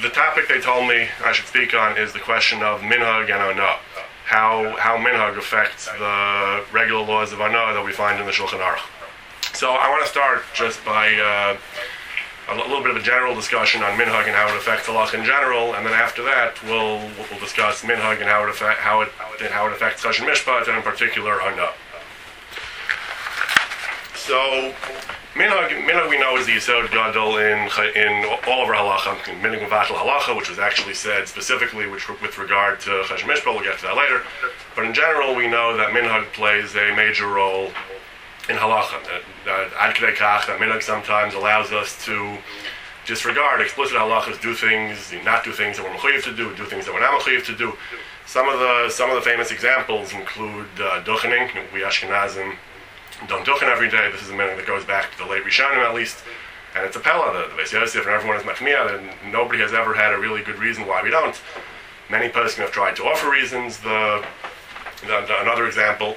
the topic they told me I should speak on is the question of minhag and ona. How minhag affects the regular laws of ona that we find in the Shulchan Aruch. So I want to start just by a little bit of a general discussion on minhag and how it affects halach in general, and then after that we'll discuss minhag and how it affects chashen mishpat, and in particular ona. So minhag we know is the yesod gadol in all of our halacha. Minhag mevatel halacha, which was actually said specifically with regard to chashen mishpat. We'll get to that later. But in general, we know that minhag plays a major role in halacha. Ad kedei kach, that minhag sometimes allows us to disregard explicit halachas, do things, not do things that we're mechuyev to do things that we're not mechuyev to do. Some of the famous examples include duchening. We Ashkenazim don't duchen every day. This is a minhag that goes back to the late Rishonim at least, and it's a pella. The Beis Yosef and everyone is machmiyah, and nobody has ever had a really good reason why we don't. Many poskim have tried to offer reasons. Another example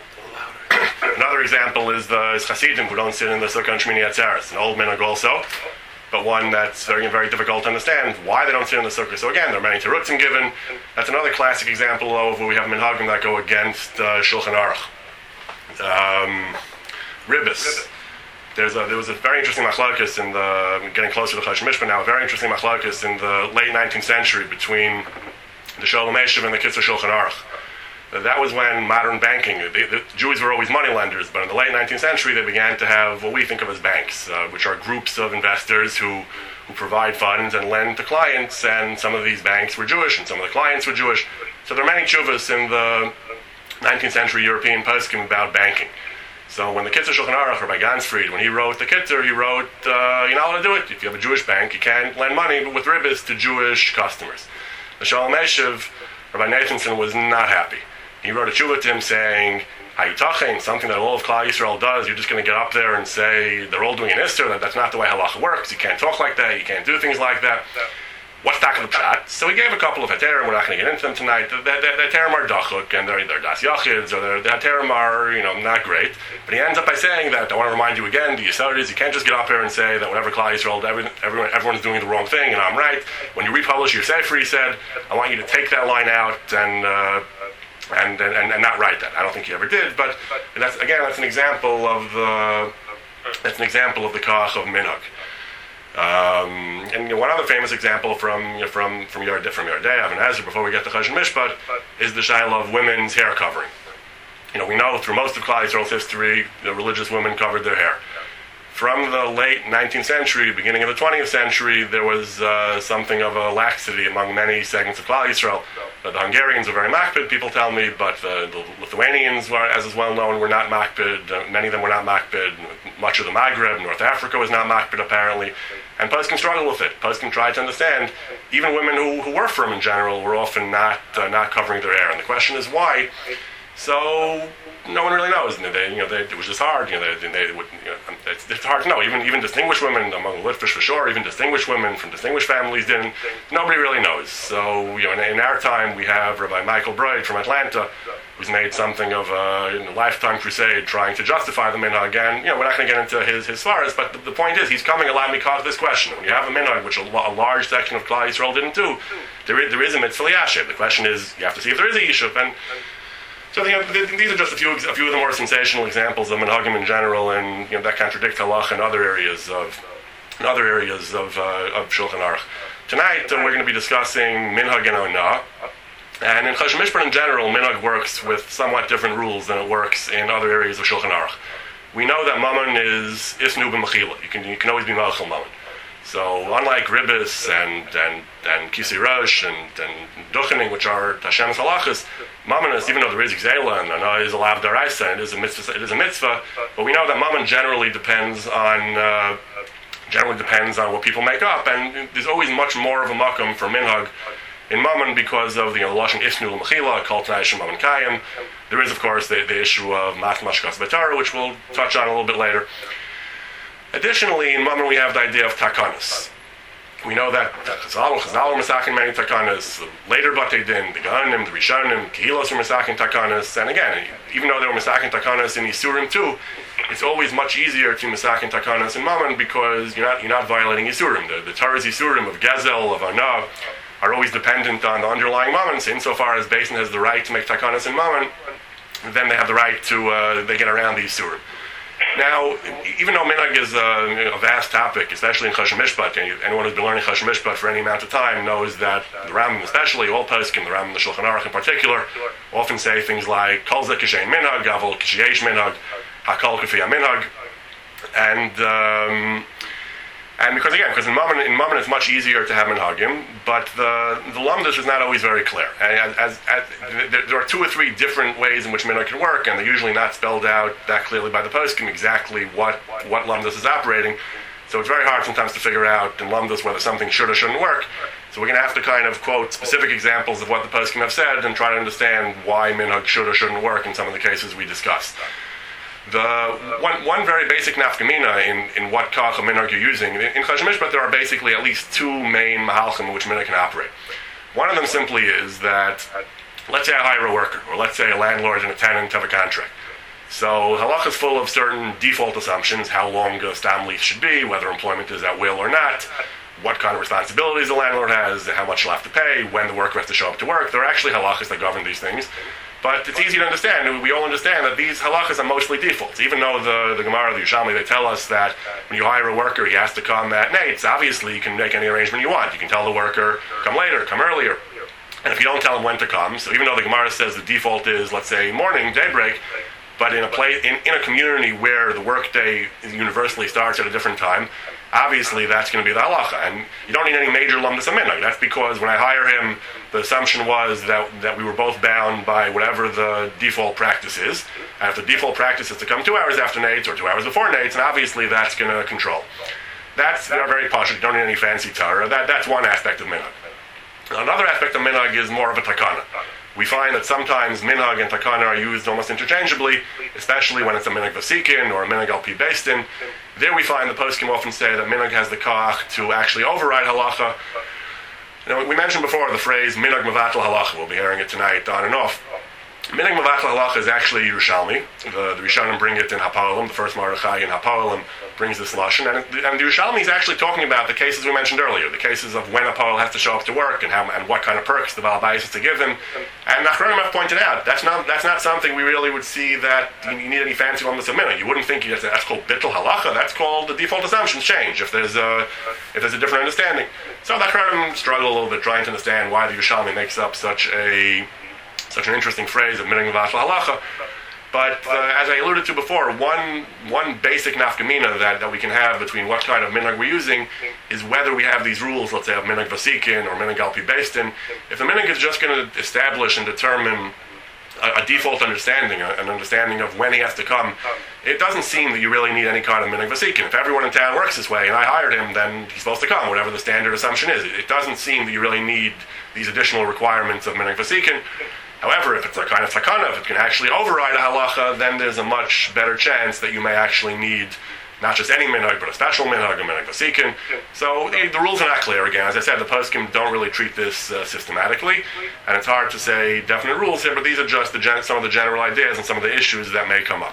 is Hasidim who don't sit in the Sukkah and Shmini Atzeres, an old minhag also, but one that's very, very difficult to understand why they don't sit in the Sukkah. So again, there are many terutzim given. That's another classic example of where we have minhagim that go against Shulchan Aruch. Ribbis. There was a very interesting machlokes in getting closer to chashen mishpat now, a very interesting machlokes in the late 19th century between the Sholem Eshev and the Kitzur Shulchan Aruch. That was when modern banking, the Jews were always money lenders, but in the late 19th century they began to have what we think of as banks, which are groups of investors who provide funds and lend to clients, and some of these banks were Jewish and some of the clients were Jewish. So there are many tshuvas in the 19th century European poskim about banking. So when the Kitzur Shulchan Aruch, Rabbi Gansfried, when he wrote the Kitzur, he wrote, you're not allowed to do it. If you have a Jewish bank, you can't lend money with ribbis to Jewish customers. The Sholem Eshev, Rabbi Nathanson, was not happy. He wrote a tshuva to him saying, Hayitachein, something that all of Klal Yisrael does, you're just going to get up there and say, they're all doing an Isser, that's not the way halacha works, you can't talk like that, you can't do things like that. What's the pshat? So he gave a couple of heterim. We're not going to get into them tonight. The heterim are dachuk, and they're das yachids, or the heterim are, not great. But he ends up by saying that, I want to remind you again, the yesod is, you can't just get up here and say that whenever Klal Yisrael, everyone's doing the wrong thing, and I'm right. When you republish your sefer, he said, I want you to take that line out and not write that. I don't think he ever did, but that's an example of the kach of minhag. And one other famous example from Yerdei Avin Ezra, before we get to chashen mishpat, is the shaila of women's hair covering. We know through most of Klal Yisrael's history, the religious women covered their hair. From the late 19th century, beginning of the 20th century, there was something of a laxity among many segments of Klal Yisrael. The Hungarians were very makpid, people tell me, but the Lithuanians, as is well known, were not makpid. Many of them were not makpid. Much of the Maghreb, North Africa, was not makpid apparently. And poskim struggled with it. Poskim tried to understand. Even women who were firm in general were often not covering their hair. And the question is why. So no one really knows. It was just hard. It's hard to know. Even distinguished women among Litvish for sure. Even distinguished women from distinguished families didn't. Nobody really knows. So in our time we have Rabbi Michael Broid from Atlanta, who's made something of a lifetime crusade trying to justify the minhag. And we're not going to get into his svaras, but the point is he's coming a lot because of this question. When you have a minhag, which a large section of Klal Yisrael didn't do, there is a mitzvah liyashiv. The question is, you have to see if there is a yishuv. And so these are just a few of the more sensational examples of minhagim in general, and that contradict halach in other areas of Shulchan Aruch. Tonight we're going to be discussing minhag and ona. And in chashen mishpat in general, minhag works with somewhat different rules than it works in other areas of Shulchan Aruch. We know that mammon is isnu b'mechila. You can always be machil mammon. So unlike ribbis and kisi rosh and duchening, which are Hashem's halachas, mammon is, even though there is gzeila and ana is a lav daraisa, and it is a mitzvah, but we know that mammon generally depends on what people make up, and there's always much more of a makom for minhag in mammon because of the lashon isnu l'mechila, kol t'nai shem mammon kayim. There is, of course, the issue of mashkas b'tara, which we'll touch on a little bit later. Additionally, in mammon we have the idea of takanas. We know that Chazal were masakin many takanas. Later Batei Din, the Gaonim, the Rishonim, Kehilos were masakin takanas. And again, even though they were masakin takanas in Yisurim too, it's always much easier to Masakin Takanas and Mammon because you're not violating Yisurim. The Torah's Yisurim of Gezel, of Ana, are always dependent on the underlying Mammon. So insofar as Beis Din has the right to make Takanas and Mammon, then they have the right to, they get around the Yisurim. Now, even though minhag is a vast topic, especially in Choshen Mishpat, anyone who's been learning Choshen Mishpat for any amount of time knows that the Rambam, especially, all poskim, the Rambam, the Shulchan Aruch in particular, often say things like Kol Zeh Kishein Minhag, Gavel Kisheyesh Minhag, Hakol K'fi HaMinhag, and because in Mammon it's much easier to have minhagim, but the lumdus is not always very clear. There are 2 or 3 different ways in which minhag can work, and they're usually not spelled out that clearly by the poskim exactly what lumdus is operating. So it's very hard sometimes to figure out in lumdus whether something should or shouldn't work. So we're going to have to kind of quote specific examples of what the poskim have said and try to understand why minhag should or shouldn't work in some of the cases we discussed. The one very basic nafkamina in what kach of minhag you're using in Choshen Mishpat, there are basically at least 2 main mahalchim in which minhag can operate. One of them simply is that, let's say I hire a worker, or let's say a landlord and a tenant have a contract. So halach is full of certain default assumptions: how long a stam lease should be, whether employment is at will or not, what kind of responsibilities the landlord has, how much he'll have to pay, when the worker has to show up to work. There are actually halachas that govern these things. But it's easy to understand. We all understand that these halachas are mostly defaults. Even though the Gemara, the Yerushalmi, they tell us that when you hire a worker, he has to come at nights. Obviously, you can make any arrangement you want. You can tell the worker, come later, come earlier. And if you don't tell him when to come, so even though the Gemara says the default is, let's say, morning, daybreak, but in a community where the workday universally starts at a different time, obviously that's going to be the halacha, and you don't need any major lumdus minhag. That's because when I hire him, the assumption was that we were both bound by whatever the default practice is, and if the default practice is to come 2 hours after nates or 2 hours before nates, and obviously that's going to control. That's very partial. You don't need any fancy Torah. That's one aspect of minhag. Another aspect of minhag is more of a takana. We find that sometimes minhag and takana are used almost interchangeably, especially when it's a minhag vasikin or a minhag al pi beis din. There we find the poskim often say that minhag has the koach to actually override halacha. We mentioned before the phrase minhag mevatel halacha. We'll be hearing it tonight on and off. Minhag mevatel halacha is actually Yerushalmi. The Rishonim bring it in Hapolim. The first Mordechai in Hapolim brings this lashon, and the Yerushalmi is actually talking about the cases we mentioned earlier, the cases of when a Poel has to show up to work and what kind of perks the Baal Bayis is to give him. And Nachronim have pointed out that's not something we really would see that you need any fancy lumdus of minhag. You wouldn't think that's called bittul halacha. That's called the default assumptions change if there's a different understanding. So Nachronim struggle a little bit trying to understand why the Yerushalmi makes up such an interesting phrase of minhag mevatel halacha. But as I alluded to before, one basic nafkamina that we can have between what kind of minhag we're using is whether we have these rules, let's say of minhag vasikin or minhag al pi beis din. If the minhag is just going to establish and determine a default understanding, an understanding of when he has to come, it doesn't seem that you really need any kind of minhag vasikin. If everyone in town works this way and I hired him, then he's supposed to come, whatever the standard assumption is. It doesn't seem that you really need these additional requirements of minhag vasikin. However, if it's a kind of takana, if it can actually override a halacha, then there's a much better chance that you may actually need not just any minhag, but a special minhag, a minhag vasikin. So the rules are not clear again. As I said, the poskim don't really treat this systematically, and it's hard to say definite rules here, but these are just some of the general ideas and some of the issues that may come up.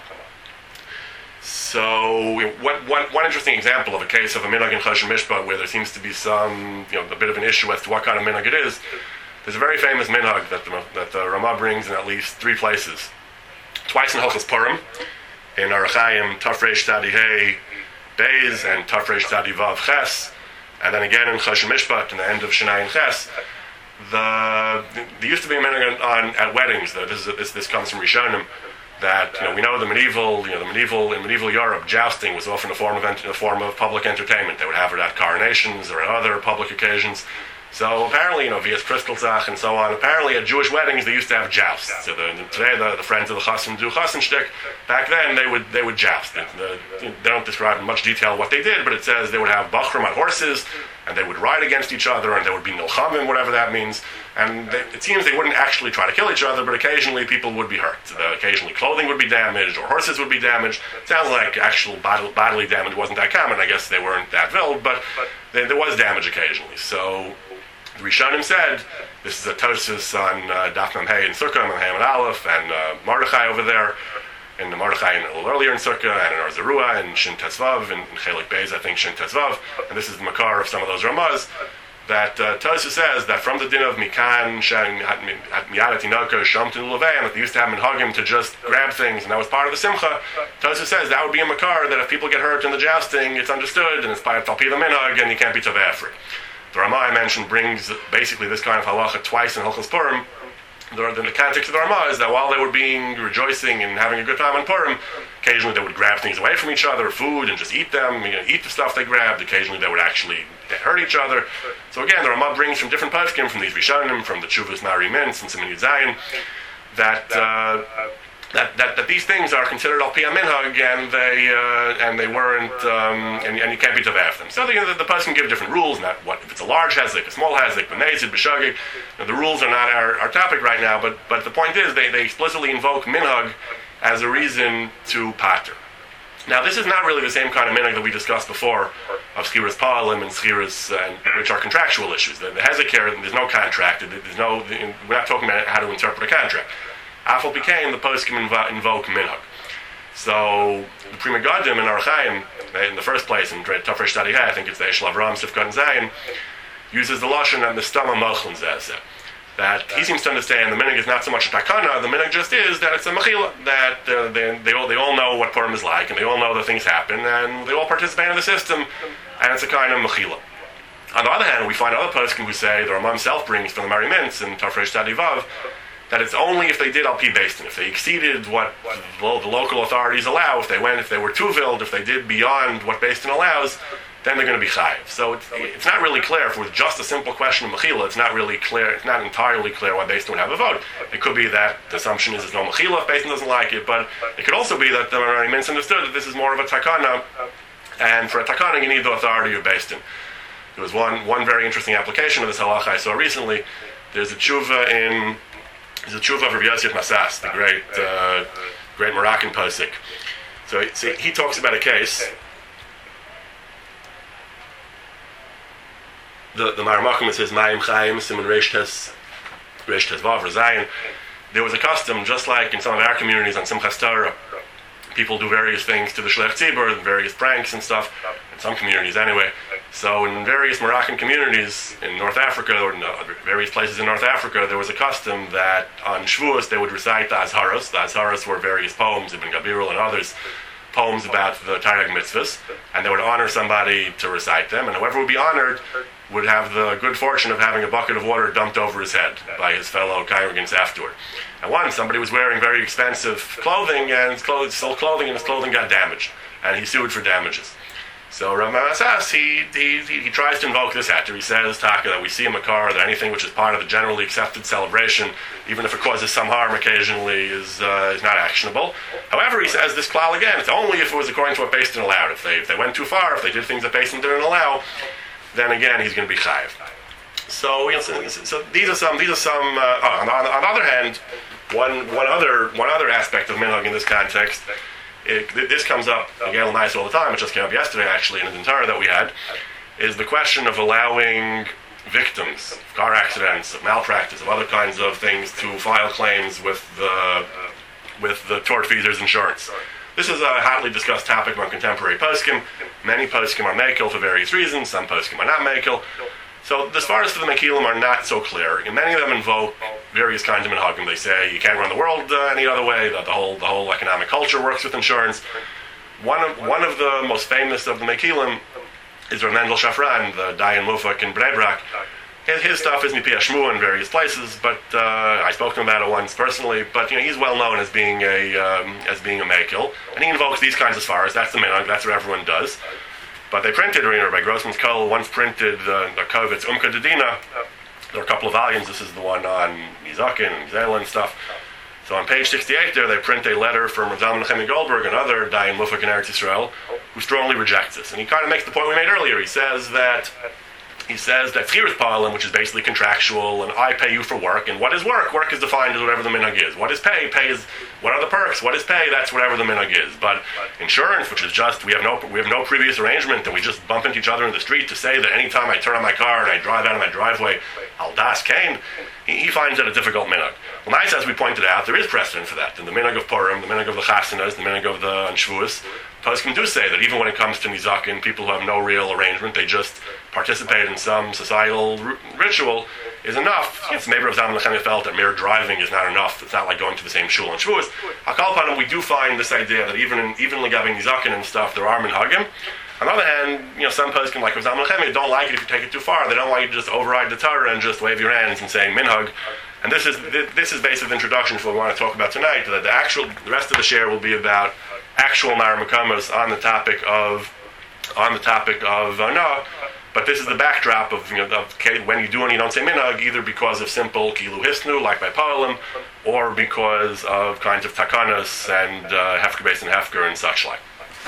So one interesting example of a case of a minhag in Choshen Mishpat where there seems to be a bit of an issue as to what kind of minhag it is. There's a very famous minhag that the Ramah brings in at least 3 places. Twice in Hilchos Purim, in Orach Chaim, Tafresh Tzadi Hey Beis and Tafresh Tzadi Vav Ches, and then again in Choshen Mishpat in the end of Shanayin Ches. There used to be a minhag at weddings. This comes from Rishonim. That we know in medieval Europe, jousting was often a form of public entertainment. They would have it at coronations or at other public occasions. So apparently, via Kristallzach and so on, apparently at Jewish weddings they used to have jousts. So today the friends of the chassan do chassanshtik. Back then they would joust. They don't describe in much detail what they did, but it says they would have bachrim on horses, and they would ride against each other, and there would be nilchamim, whatever that means. And it seems they wouldn't actually try to kill each other, but occasionally people would be hurt. Occasionally clothing would be damaged, or horses would be damaged. It sounds like actual bodily damage wasn't that common. I guess they weren't that vild, but there was damage occasionally. So the Rishonim said, this is a Tosfos on Daf Mem Hey and Sukkah, Mem Hey and Aleph, and Mordechai over there, in the Mordechai a little earlier in Sukkah, and in Arzarua, and Shin Tesvav, and in Chelik Beis, I think Shin Tesvav, and this is the Makar of some of those Ramaz, that Tosu says that from the din of Mikan, Miyad Tinoko, Shomtin Levein, that they used to have minhagim to just grab things, and that was part of the Simcha. Tosu says that would be a Makar, that if people get hurt in the jousting, it's understood, and it's by Talpi the minhag, and you can't be Taveh for it. The Ramah I mentioned brings basically this kind of halacha twice in Hilchos Purim. The context of the Ramah is that while they were rejoicing and having a good time on Purim, occasionally they would grab things away from each other, food, and just eat them, eat the stuff they grabbed. Occasionally they would actually hurt each other. So again, the Ramah brings from different poskim, from these Rishonim, from the Tshuvas Mari Mintz and Siman Yud Zayin, that these things are considered al pi minhag, and they weren't, and you can't be taveh them. So the person give different rules. Not what if it's a large hezek, a small hezek, benezid, b'shagig. The rules are not our topic right now, but the point is they explicitly invoke minhag as a reason to pater. Now this is not really the same kind of minhag that we discussed before of schiras palim and schiras, which are contractual issues. The hezek here, there's no contract. We're not talking about how to interpret a contract. Afal became the poskim invoke minhag. So the Pri Megadim in Archaim, in the first place in Tafresh Tadihah, I think it's the Eshel Avram Sifkat and Zayin, uses the lashon and the stama mochlin zeh. That he seems to understand the minhag is not so much a takana, the minhag just is that it's a mechila, that they all know what Purim is like, and they all know that things happen, and they all participate in the system, and it's a kind of mechila. On the other hand, we find other poskim who say, the Ramah himself brings from the Mari Mintz in Tafresh Tadivav, that it's only if they did al pi beis din, if they exceeded what the local authorities allow, if they were too vild, if they did beyond what beis din allows, then they're going to be chayiv. So it's not really clear, if with just a simple question of mechila, it's not really clear, it's not entirely clear why beis din would have a vote. It could be that the assumption is there's no mechila if beis din doesn't like it, but it could also be that the Mari Mintz understood that this is more of a takana, and for a takana you need the authority of beis din. There was one very interesting application of this halacha I saw recently. There's a tshuva of Rabbi Yosef Masas, the great Moroccan posik. So he talks about a case. The Maramakim says Mayim Chaim Simon Reish Vav Zayin. There was a custom, just like in some of our communities on Simchas Torah, people do various things to the Shlech Tzibur, various pranks and stuff, in some communities anyway. So in various Moroccan communities in North Africa, or various places in North Africa, there was a custom that on Shavuos they would recite the Azharos. The Azharos were various poems, Ibn Gabirul and others, poems about the Taryag mitzvahs, and they would honor somebody to recite them, and whoever would be honored would have the good fortune of having a bucket of water dumped over his head by his fellow congregants afterward. And once somebody was wearing very expensive clothing, and his clothing got damaged, and he sued for damages. So Rav Masas, he tries to invoke this heter. He says, Taka, that we see in Makar that anything which is part of the generally accepted celebration, even if it causes some harm occasionally, is not actionable. However, he says this klal again, it's only if it was according to what beis din allowed. If they went too far, if they did things that beis din didn't allow, then again he's going to be chayiv. So these are some. On the other hand, one other aspect of minhag in this context. This comes up in Gale Nice all the time. It just came up yesterday, actually, in an entire that we had, is the question of allowing victims of car accidents, of malpractice, of other kinds of things to file claims with the tortfeasor's insurance. This is a hotly discussed topic among contemporary poskim. Many poskim are mekel for various reasons. Some poskim are not mekel. So the svaras for the mekilim are not so clear. And many of them invoke various kinds of minhagim. They say you can't run the world any other way. That the whole economic culture works with insurance. One of the most famous of the mekilim is Rav Mendel Shafran, the Dayan Mufak in Bnei Brak. His stuff is Mipi Hashmu in various places, but I spoke to him about it once personally. But he's well known as being a mekel, and he invokes these kinds of svaras. That's the minhag. That's what everyone does. But they printed, by Grossman's Kol once printed the Kovitz Umka Dedina. There are a couple of volumes. This is the one on Nizakin and Zela and stuff. So on page 68 there, they print a letter from Rav Zalman Nechemi Goldberg, another Dayan Mufak in Eretz Yisrael, who strongly rejects this. And he kind of makes the point we made earlier. He says that he says that Tchiras Palim, which is basically contractual, and I pay you for work, and what is work? Work is defined as whatever the minhag is. What is pay? Pay is, what are the perks? What is pay? That's whatever the minhag is. But insurance, which is just, we have no previous arrangement, and we just bump into each other in the street to say that anytime I turn on my car and I drive out of my driveway, I'll das Cain, he finds that a difficult minhag. Well, nice, as we pointed out, there is precedent for that. In the minhag of Purim, the minhag of the Chasanas, the minhag of the Shavuos, Poskim do say that even when it comes to Nizakin, people who have no real arrangement, they just participate in some societal ritual, is enough. It's maybe Rav Zalman Nechemia felt that mere driving is not enough. It's not like going to the same shul on Shavuos. Hakal Panim, we do find this idea that even Legabi Nizakin and stuff, there are minhagim. On the other hand, some poskim like Rav Zalman Nechemia don't like it if you take it too far. They don't want you to just override the Torah and just wave your hands and say minhag. And this is basically the introduction to what we want to talk about tonight. That the rest of the share will be about actual Maramakamas on the topic of no. But this is the backdrop of when you do and you don't say minhag, either because of simple kilu hisnu, like by Palim, or because of kinds of takanas and hefker based and hefker and such like.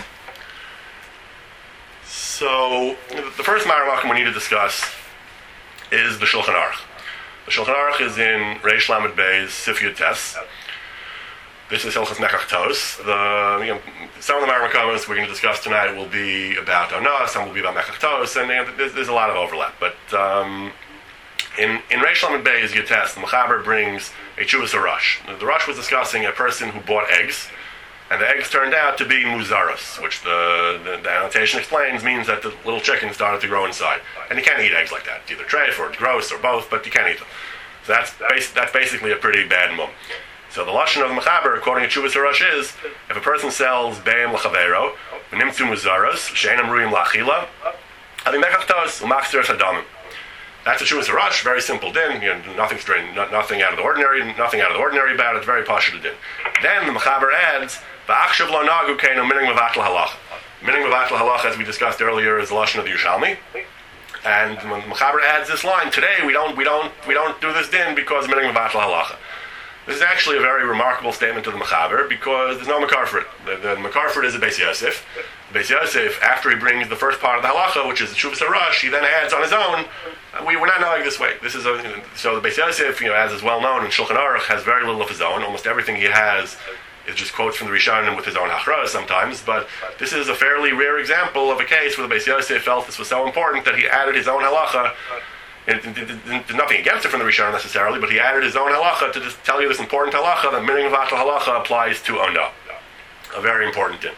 So the first Maramakam we need to discuss is the Shulchan Aruch. The Shulchan Aruch is in Reish Lamed Bey's Sif Yud Tes. This is Hilchos Mekach Tos. Some of the Maramakomas we're going to discuss tonight will be about Onah, some will be about Mekach Tos, and there's a lot of overlap. But in Reish Lamed Bey's Yud Tes, the Mechaber brings a Chuvas Rush. The Rush was discussing a person who bought eggs, and the eggs turned out to be muzaros, which the annotation explains means that the little chicken started to grow inside. And you can't eat eggs like that. It's either treif or it's gross or both, but you can't eat them. So that's basically a pretty bad mum. So the lashon of the Mechaber, according to Chuvas Harush, is if a person sells beim l'chavero, v'nimtzu muzaros, she'enam ruim la'achila, having mekach tos u'machzir hadamim. That's a Chuvas Harush, very simple din, nothing strange, nothing out of the ordinary about it, very pashut din. Then the Mechaber adds, v'achshav lo nagu keinu mining mevatl halacha. Mining mevatl halacha, as we discussed earlier, is the lashon of the Yerushalmi. And when the Mechaber adds this line, today we don't do this din because mining mevatl halacha. This is actually a very remarkable statement of the Mechaber because there's no Makar for it. The Makar for it is a Beis Yosef. The Beis Yosef, after he brings the first part of the halacha, which is the Chuvas Harush, he then adds on his own, we're not knowing this way. So the Beis Yosef, as is well known in Shulchan Aruch, has very little of his own. Almost everything he has is just quotes from the Rishonim with his own hachra sometimes, but this is a fairly rare example of a case where the Beis Yosef felt this was so important that he added his own halacha. There's nothing against it from the Rishonim necessarily, but he added his own halacha to just tell you this important halacha, that mining vatl halacha applies to Ona. A very important thing.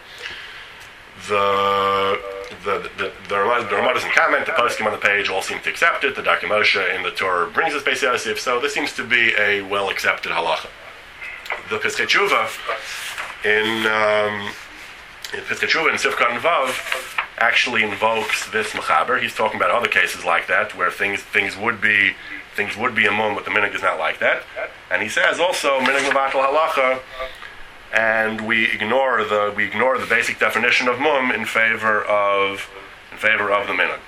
The Ramah doesn't comment, the poskim on the page all seem to accept it, the Darkei Moshe in the Torah brings us Beis Yosef, so this seems to be a well-accepted halacha. The Piskei Tshuva in Piskei Tshuva in Sifkat and Vav actually invokes this Mechaber. He's talking about other cases like that where things would be a mum, but the minhag is not like that. And he says also minhag mevatel halacha, and we ignore the basic definition of mum in favor of the minhag.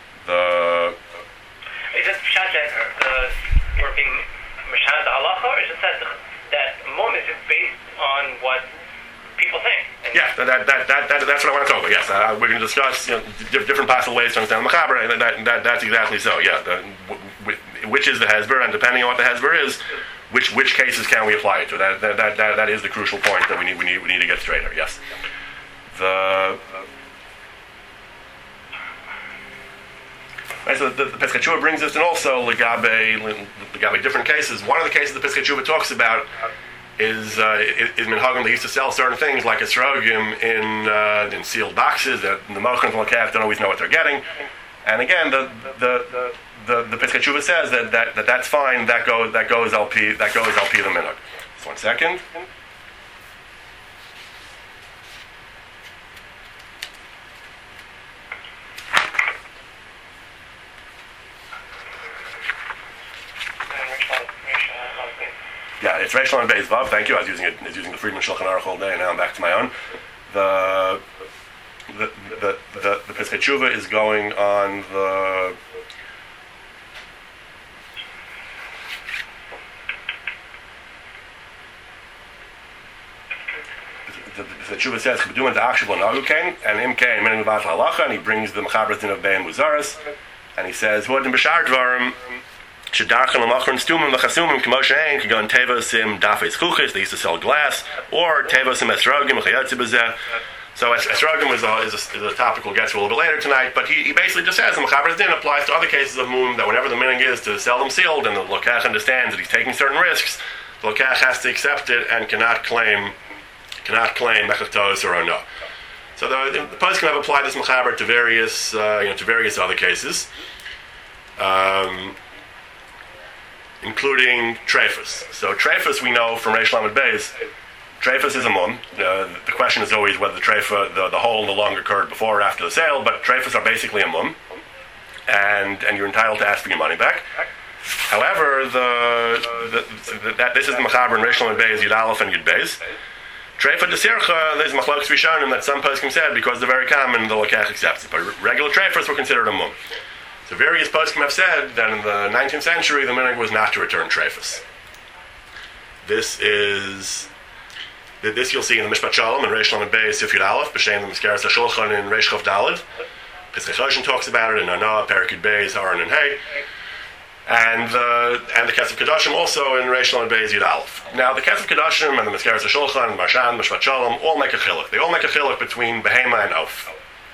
Is it pshat that we're being mishanah the halacha, or is it that mum is based on what people think? Yeah, that's what I want to talk about. Yes, we're going to discuss different possible ways to understand the Mechaber, and that's exactly so. Yeah, which is the hesber, and depending on what the hesber is, which cases can we apply it to? That is the crucial point that we need to get straight here. Yes, so the Piskei Tshuva brings us, and also legabe different cases. One of the cases the Piskei Tshuva talks about is minhagim. They used to sell certain things like esrogim in sealed boxes that the mochim and l'kav don't always know what they're getting. And again, the Piskei Tshuva says that's fine. That goes LP the minhag. Just 1 second. Yeah, it's Reish Lamed Bey's Vav. Thank you. I was using the Friedman Shulchan Aruch all day, and now I'm back to my own. The Piskei Tshuva is going on the Tshuva says "Keduman da'achshav lo nagu kain," and im kain minim v'vat halacha, and he brings the Mechaber din of Bein Muzaris. And he says, "What in Bashar Dvarim Shedarchan Lamachron Stumim Lachasumim Kmoshain could go in Tevosim Dafes Chuchis. They used to sell glass, or Tevosim Esrogim Chayotzi Bezeh." So Esrogim is a topic we'll get to a little bit later tonight, but he basically just says the Mechaber's Din applies to other cases of mum, that whenever the minig is to sell them sealed and the Lokach understands that he's taking certain risks, the Lokach has to accept it and cannot claim Mechach or no. So the poskim have applied this Mechaber to various other cases, including Treifus. So Treifus we know from Reish Lamed Beis. Treifus is a mum. The question is always whether the treifa, the hole no longer occurred before or after the sale, but treifas are basically a mum, and you're entitled to ask for your money back. However, this is the Mechaber in Reish Lamed Beis, Yud Aleph and Yud Beis. Treifa de Sircha, there's Machlokes Rishonim that some poskim said because they're very common, the Lokach accepts it. But regular treifas were considered a mum. So various poskim have said that in the 19th century, the minhag was not to return treifas. This you'll see in the Mishpat Shalom in Reish Lamed Beis Sif Yud Aleph, B'Shem the Mizkeres HaShulchan in Reish Chav Daled. Pesach Choshen talks about it in Anah, Perek Yud Beis, Haran and Hay, and the Kesef Kedoshim also in Reish Lamed Beis Yud Aleph. Now the Kesef Kedoshim and the Mizkeres HaShulchan, Marshan, Mishpat Shalom all make a chiluk. They all make a chiluk between Behema and Oaf.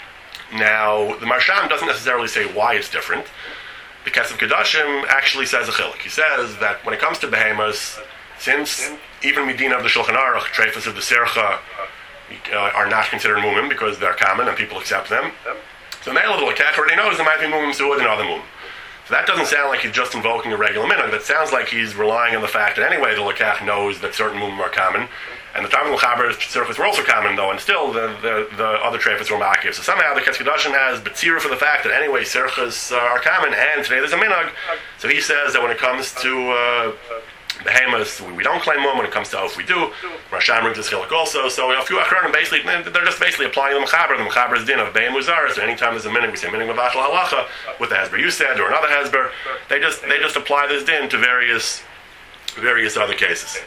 Now the Marshan doesn't necessarily say why it's different. The Kesef Kedoshim actually says a chiluk. He says that when it comes to Behemas, since even Medina of the Shulchan Aruch, treifas of the Sircha, are not considered mumim because they're common and people accept them. So the male of the Lokach already knows there might be mumim su'ud and other mumim. So that doesn't sound like he's just invoking a regular minhag. That sounds like he's relying on the fact that anyway the Lokach knows that certain mumim are common, and the time of the Mechaber Sirchas were also common though, and still the other treifas were ma'akiv. So somehow the Kesef Kedoshim has betzira for the fact that anyway Sirchas are common, and today there's a minhag. So he says that when it comes to Behemoths, we don't claim mum. When it comes to Oaf, we do. Rasham brings this chiluk also. So a few achronim basically, they're just basically applying the Mechaber's din of Be'em Muzar. So anytime there's a minhag, we say minhag Mevatel Halacha with the Hezber you said or another Hezber. They just apply this din to various other cases.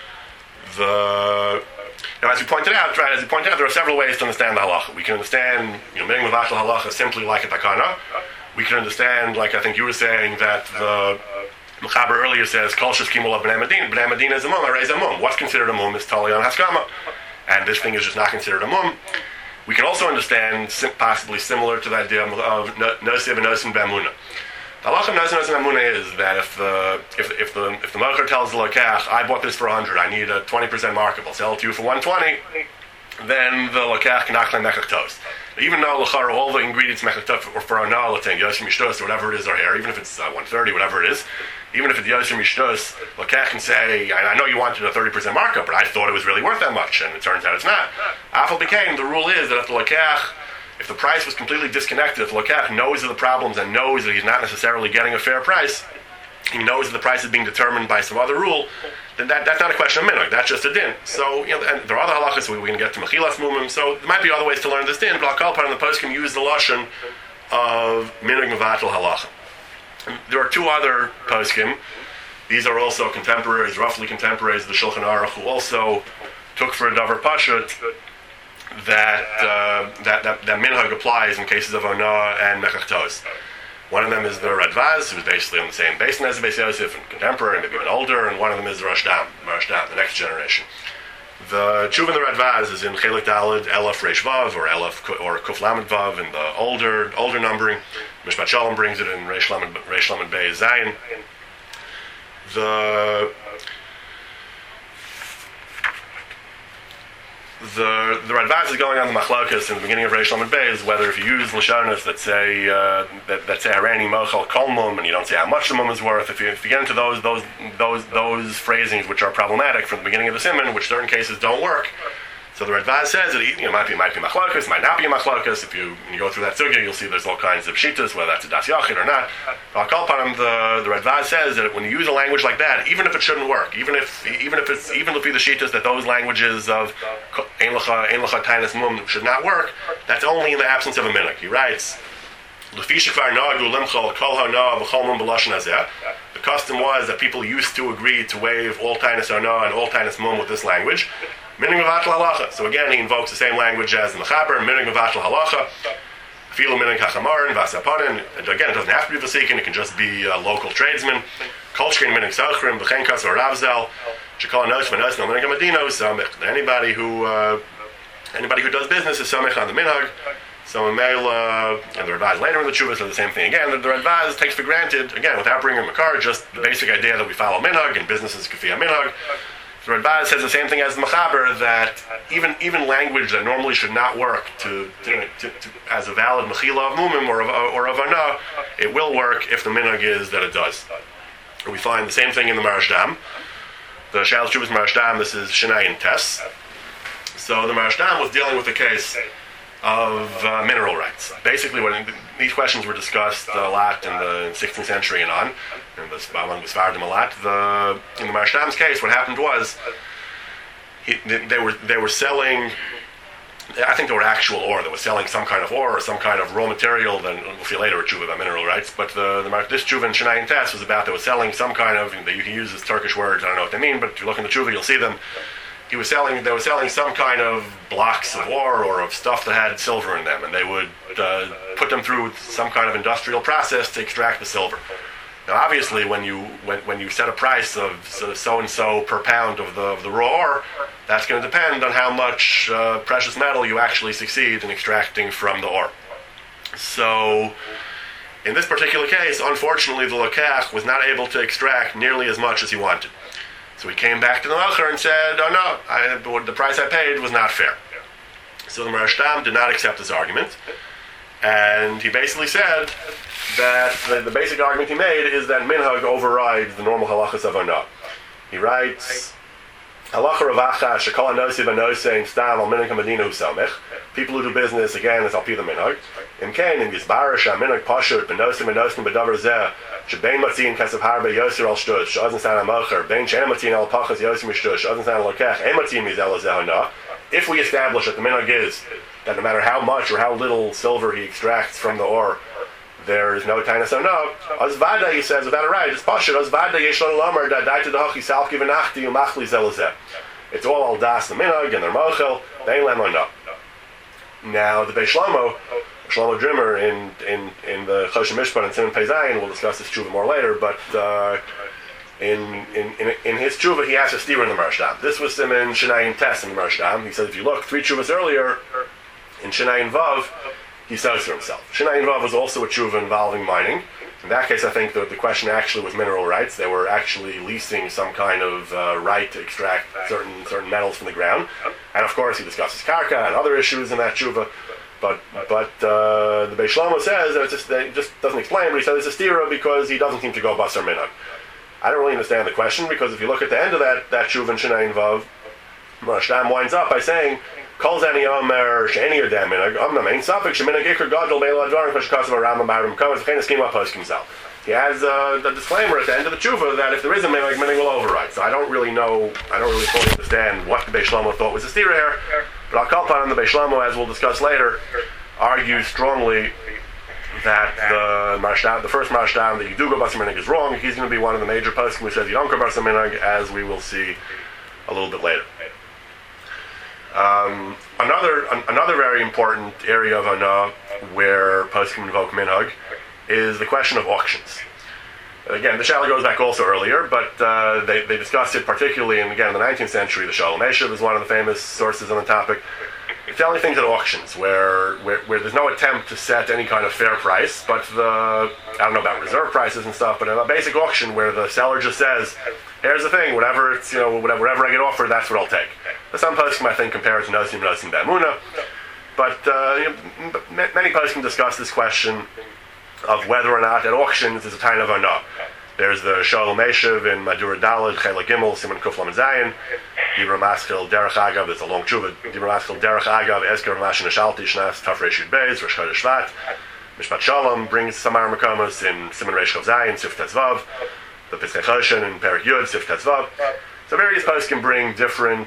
Now, as you pointed out, there are several ways to understand the halacha. We can understand minhag Mevatel Halacha simply like a takana. We can understand, like I think you were saying, that the Mechaber earlier says, Kol Sheskimul of B'nai Medina. B'nai Medina is a mum, Arei is a mum. What's considered a mum is Tali on Haskama. And this thing is just not considered a mum. We can also understand, possibly similar to the idea of Noseh and Nosin B'amuna. The halacha of Noseh and Nosin B'amuna is that if the Mocher tells the Lokach, I bought this for 100, I need a 20% markup, I'll sell it to you for 120, then the Lokach cannot claim Mechach Tos. Even though L'chara, all the ingredients Mechach Tos for Anah, let's say Yoshim Mishtos or whatever it is are here, even if it's 130, whatever it is, even if it's Yoshim Mishtos, Lokach can say, I know you wanted a 30% markup, but I thought it was really worth that much, and it turns out it's not. Afal became, the rule is that if the Lokach, if the price was completely disconnected, if the Lokach knows of the problems and knows that he's not necessarily getting a fair price, he knows that the price is being determined by some other rule, then that's not a question of minhag, that's just a din. So, and there are other halachas, we can get to mechilas mumim, so there might be other ways to learn this din, but I'll call upon the poskim use the lashon of minhag mevatel halacha. There are two other poskim. These are also contemporaries, roughly contemporaries of the Shulchan Aruch, who also took for a davar pashut that minhag applies in cases of Onah and Mechach Tos. One of them is the Radvaz, who's basically on the same basin as the Beis Yosef, and contemporary, maybe even older, and one of them is the Rashdam, the next generation. The Tshuva in the Radvaz is in Chelik Daled, Elef Reish Vav, or Kuf Lamed Vav, in the older numbering. Mishpat Shalom brings it in Reish Lamed Beis Zayin. The Radvaz is going on the Machlokas in the beginning of Reish Lamed Beis whether if you use Lashonos that say Harani Mochel Kol Mum and you don't say how much the mum is worth, if you get into those phrasings which are problematic from the beginning of the Siman, which certain cases don't work. So the Radvaz says that it might be machlokas, might not be a machlokas. When you go through that sugya, you'll see there's all kinds of shitas, whether that's a das yachid or not. But I'll call upon him. The Radvaz says that when you use a language like that, even if it shouldn't work, even if the shitas that those languages of ein lecha tainas mum should not work, that's only in the absence of a minhag. He writes, the custom was that people used to agree to waive all tainas onah and all tainas mum with this language. Minhag mevatel halacha. So again, he invokes the same language as the Mechaber, minhag mevatel halacha. Filu Minan Kachamarin, Vasapanin. Again, it doesn't have to be Vasikin, it can just be a local tradesman. Kolshkin Minan Sachrim, Vachenkas or Ravzel, Shekal Nos, Vanos, no Minan Gamadino, Samich. Anybody who does business is Samich on the Minhag. So in Mail, and the Radvaz later in the Tshuva says the same thing again. The Radvaz takes for granted, again, without bringing a car, just the basic idea that we follow Minhag and businesses Kafiyah Minhag. The Radvaz says the same thing as the Mechaber, that even language that normally should not work to as a valid Mechila of Mumim or of Ana, it will work if the Minhag is that it does. We find the same thing in the Marashdam. The Shal Tshuva's Marashdam, this is Shinai and Tess. So the Marashdam was dealing with the case of mineral rights. Basically, when these questions were discussed a lot in the 16th century and on, and among the Sfardim a lot, in the Marashdam's case, what happened was they were selling. I think they were actual ore. They were selling some kind of ore or some kind of raw material. Then we'll see later a tshuva about mineral rights. But this tshuva in Shinai and Tess was about they were selling some kind of. You can use this Turkish words. I don't know what they mean, but if you look in the tshuva, you'll see them. They were selling some kind of blocks of ore or of stuff that had silver in them, and they would put them through some kind of industrial process to extract the silver. Now, obviously, when you set a price of so and so per pound of the raw ore, that's going to depend on how much precious metal you actually succeed in extracting from the ore. So, in this particular case, unfortunately, the Lokach was not able to extract nearly as much as he wanted. So he came back to the Melcher and said, "Oh no, the price I paid was not fair." So the Marashdam did not accept this argument, and he basically said that the basic argument he made is that minhag overrides the normal halachas of Ana. He writes, "Halacha ravacha shekol anosi v'anosein stam al minhag hamadina usamich." People who do business, again, is al pi the minhag. Im kain in yisbara she'minhag pashut v'nosim v'nosim b'davar zeh shebein matzin kasav harbe yosir al shtush she'ozen san ha'mocher bein she'en matzin al pachas yosim mishtush she'ozen san al-lokech en matzin mizel zeh hana. If we establish that the minhag is that no matter how much or how little silver he extracts from the ore, there is no tainus hana. Az vada, he says, without a right, it's pashut. Az vada yeshon lamer da daita dahachi salki v'nachti umachli zel zeh. It's all al das the minhag and their mochel bein lem hana. Now the Beis Shlomo Drimmer in the Choshen Mishpat and Siman Pei Zayin, we'll discuss this tshuva more later, but in his tshuva he has a steer in the Marashdam. This was Siman Shinai and Tess in the Marashdam. He said if you look 3 tshuvas earlier in Shinai and Vav, he says to himself. Shinai and Vav was also a tshuva involving mining. In that case, I think the question actually was mineral rights. They were actually leasing some kind of right to extract certain metals from the ground. And of course, he discusses karka and other issues in that tshuva. But the Beis Shlomo says, and it just doesn't explain, but he says it's a stira because he doesn't seem to go basar minhag. I don't really understand the question, because if you look at the end of that tshuva in Shinai and Vav, Marashdam winds up by saying, Kol zani omer she'eni yodem minhag, amnam ein safek she'minhag ikar gadol be'el advarim k'shekasav ha'rambam b'harim k'avos v'chein eskim ha'poskim zal. He has the disclaimer at the end of the tshuva that if there is a minhag, minhag will override. So I don't really fully understand what the Beis Shlomo thought was a stira here, but I'll call upon the Beis Shlomo, as we'll discuss later, argues strongly that the first Marashdam that you do go basar minhag is wrong. He's going to be one of the major poskim who says you don't go basar minhag, as we will see a little bit later. Another very important area of Ana where poskim invoke minhag is the question of auctions. Again, the Shaila goes back also earlier, but they discussed it particularly in the 19th century. The Shalom Eshev is one of the famous sources on the topic. It's selling things at auctions where there's no attempt to set any kind of fair price, but I don't know about reserve prices and stuff, but in a basic auction where the seller just says, here's the thing, whatever I get offered, that's what I'll take. Some poskim, I think, compare it to Nosim Ba'amuna, but many poskim discuss this question of whether or not at auctions is a kind of Ana. There's the Shalom Eshev in Madura Daled, Chela Gimel, Siman Kuf Lamed Zayin, Dibra Maschil Derech Agav, there's a long tshuva, Dibra Maschil Derech Agav, Esker Mashin Ashalti, Shnas, Tafrei Shud Beis, Rosh Chodesh Shvat, Mishpat Shalom brings Samar Makomos in Siman Reish Chav Zayin, Sif Tetzvav, the Piskei Choshen in Perik Yud, Sif Tetzvav. So various posts can bring different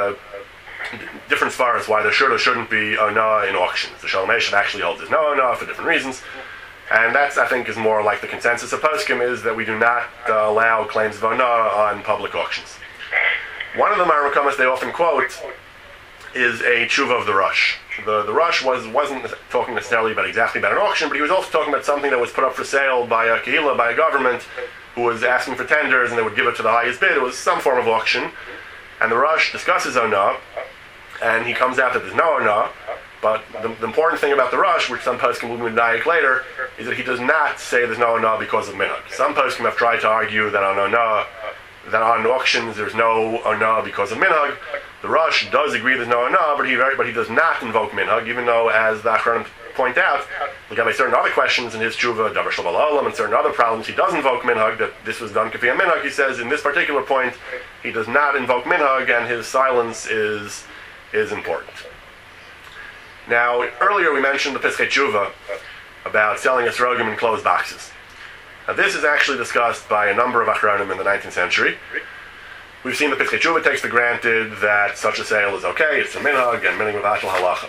svaras why there should or shouldn't be Ana in auctions. The Shalom Eshev actually holds there's no Ana for different reasons. And that's, I think, is more like the consensus of poskim, is that we do not allow claims of Ana on public auctions. One of the Maramakomas they often quote is a tshuva of the Rosh. The Rosh wasn't talking necessarily exactly about an auction, but he was also talking about something that was put up for sale by a kehillah, by a government, who was asking for tenders, and they would give it to the highest bid. It was some form of auction. And the Rosh discusses Onah, and he comes out that there's no Onah, but the important thing about the Rosh, which some poskim will be medayek later, is that he does not say there's no Onah because of minhag. Some poskim have tried to argue that on Onah, that on auctions there's no Onah because of minhag. The Rosh does agree there's no Onah, but he does not invoke minhag, even though, as the Achronim point out, look at certain other questions in his tshuva, Davar Shel Olam, and certain other problems, he does invoke minhag, that this was done k'fiyah minhag. He says in this particular point, he does not invoke minhag, and his silence is important. Now, earlier we mentioned the Piskei Tshuva about selling esrogim in closed boxes. Now, this is actually discussed by a number of Achronim in the 19th century. We've seen the Piskei Tshuva takes for granted that such a sale is okay, it's a minhag, and minhag mevatel halacha.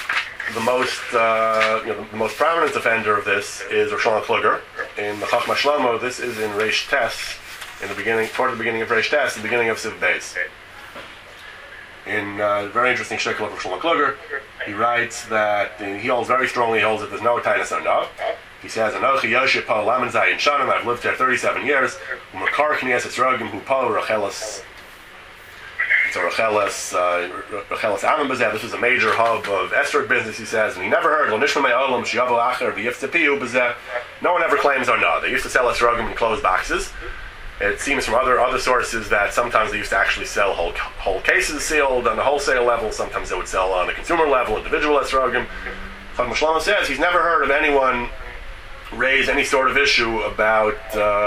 The most prominent offender of this is Rosh Shlomo Kluger in the Chachma Shlomo. This is in Reish Tes, toward the beginning of Reish Tes, the beginning of Siv Beis. In a very interesting shtickle of Rosh Shlomo Kluger, he writes that he holds very strongly that there's no tainus Onah. He says, "Anochi Yoship Pa Laman Zayin Shanim. I've lived here 37 years. Umakar Knias Esrogim Hu Pa Rachelas." So Rachelas Amon Bazeh. This was a major hub of esrog business, he says, and he never heard Lo Nishma Me'olam Sheyavo Acher V'Yiftepiu Bazeh. No one ever claims Onah. They used to sell esrogim in closed boxes. It seems from other sources that sometimes they used to actually sell whole cases sealed on the wholesale level. Sometimes they would sell on the consumer level, individual esrogim. Chacham Shlomo says he's never heard of anyone raise any sort of issue about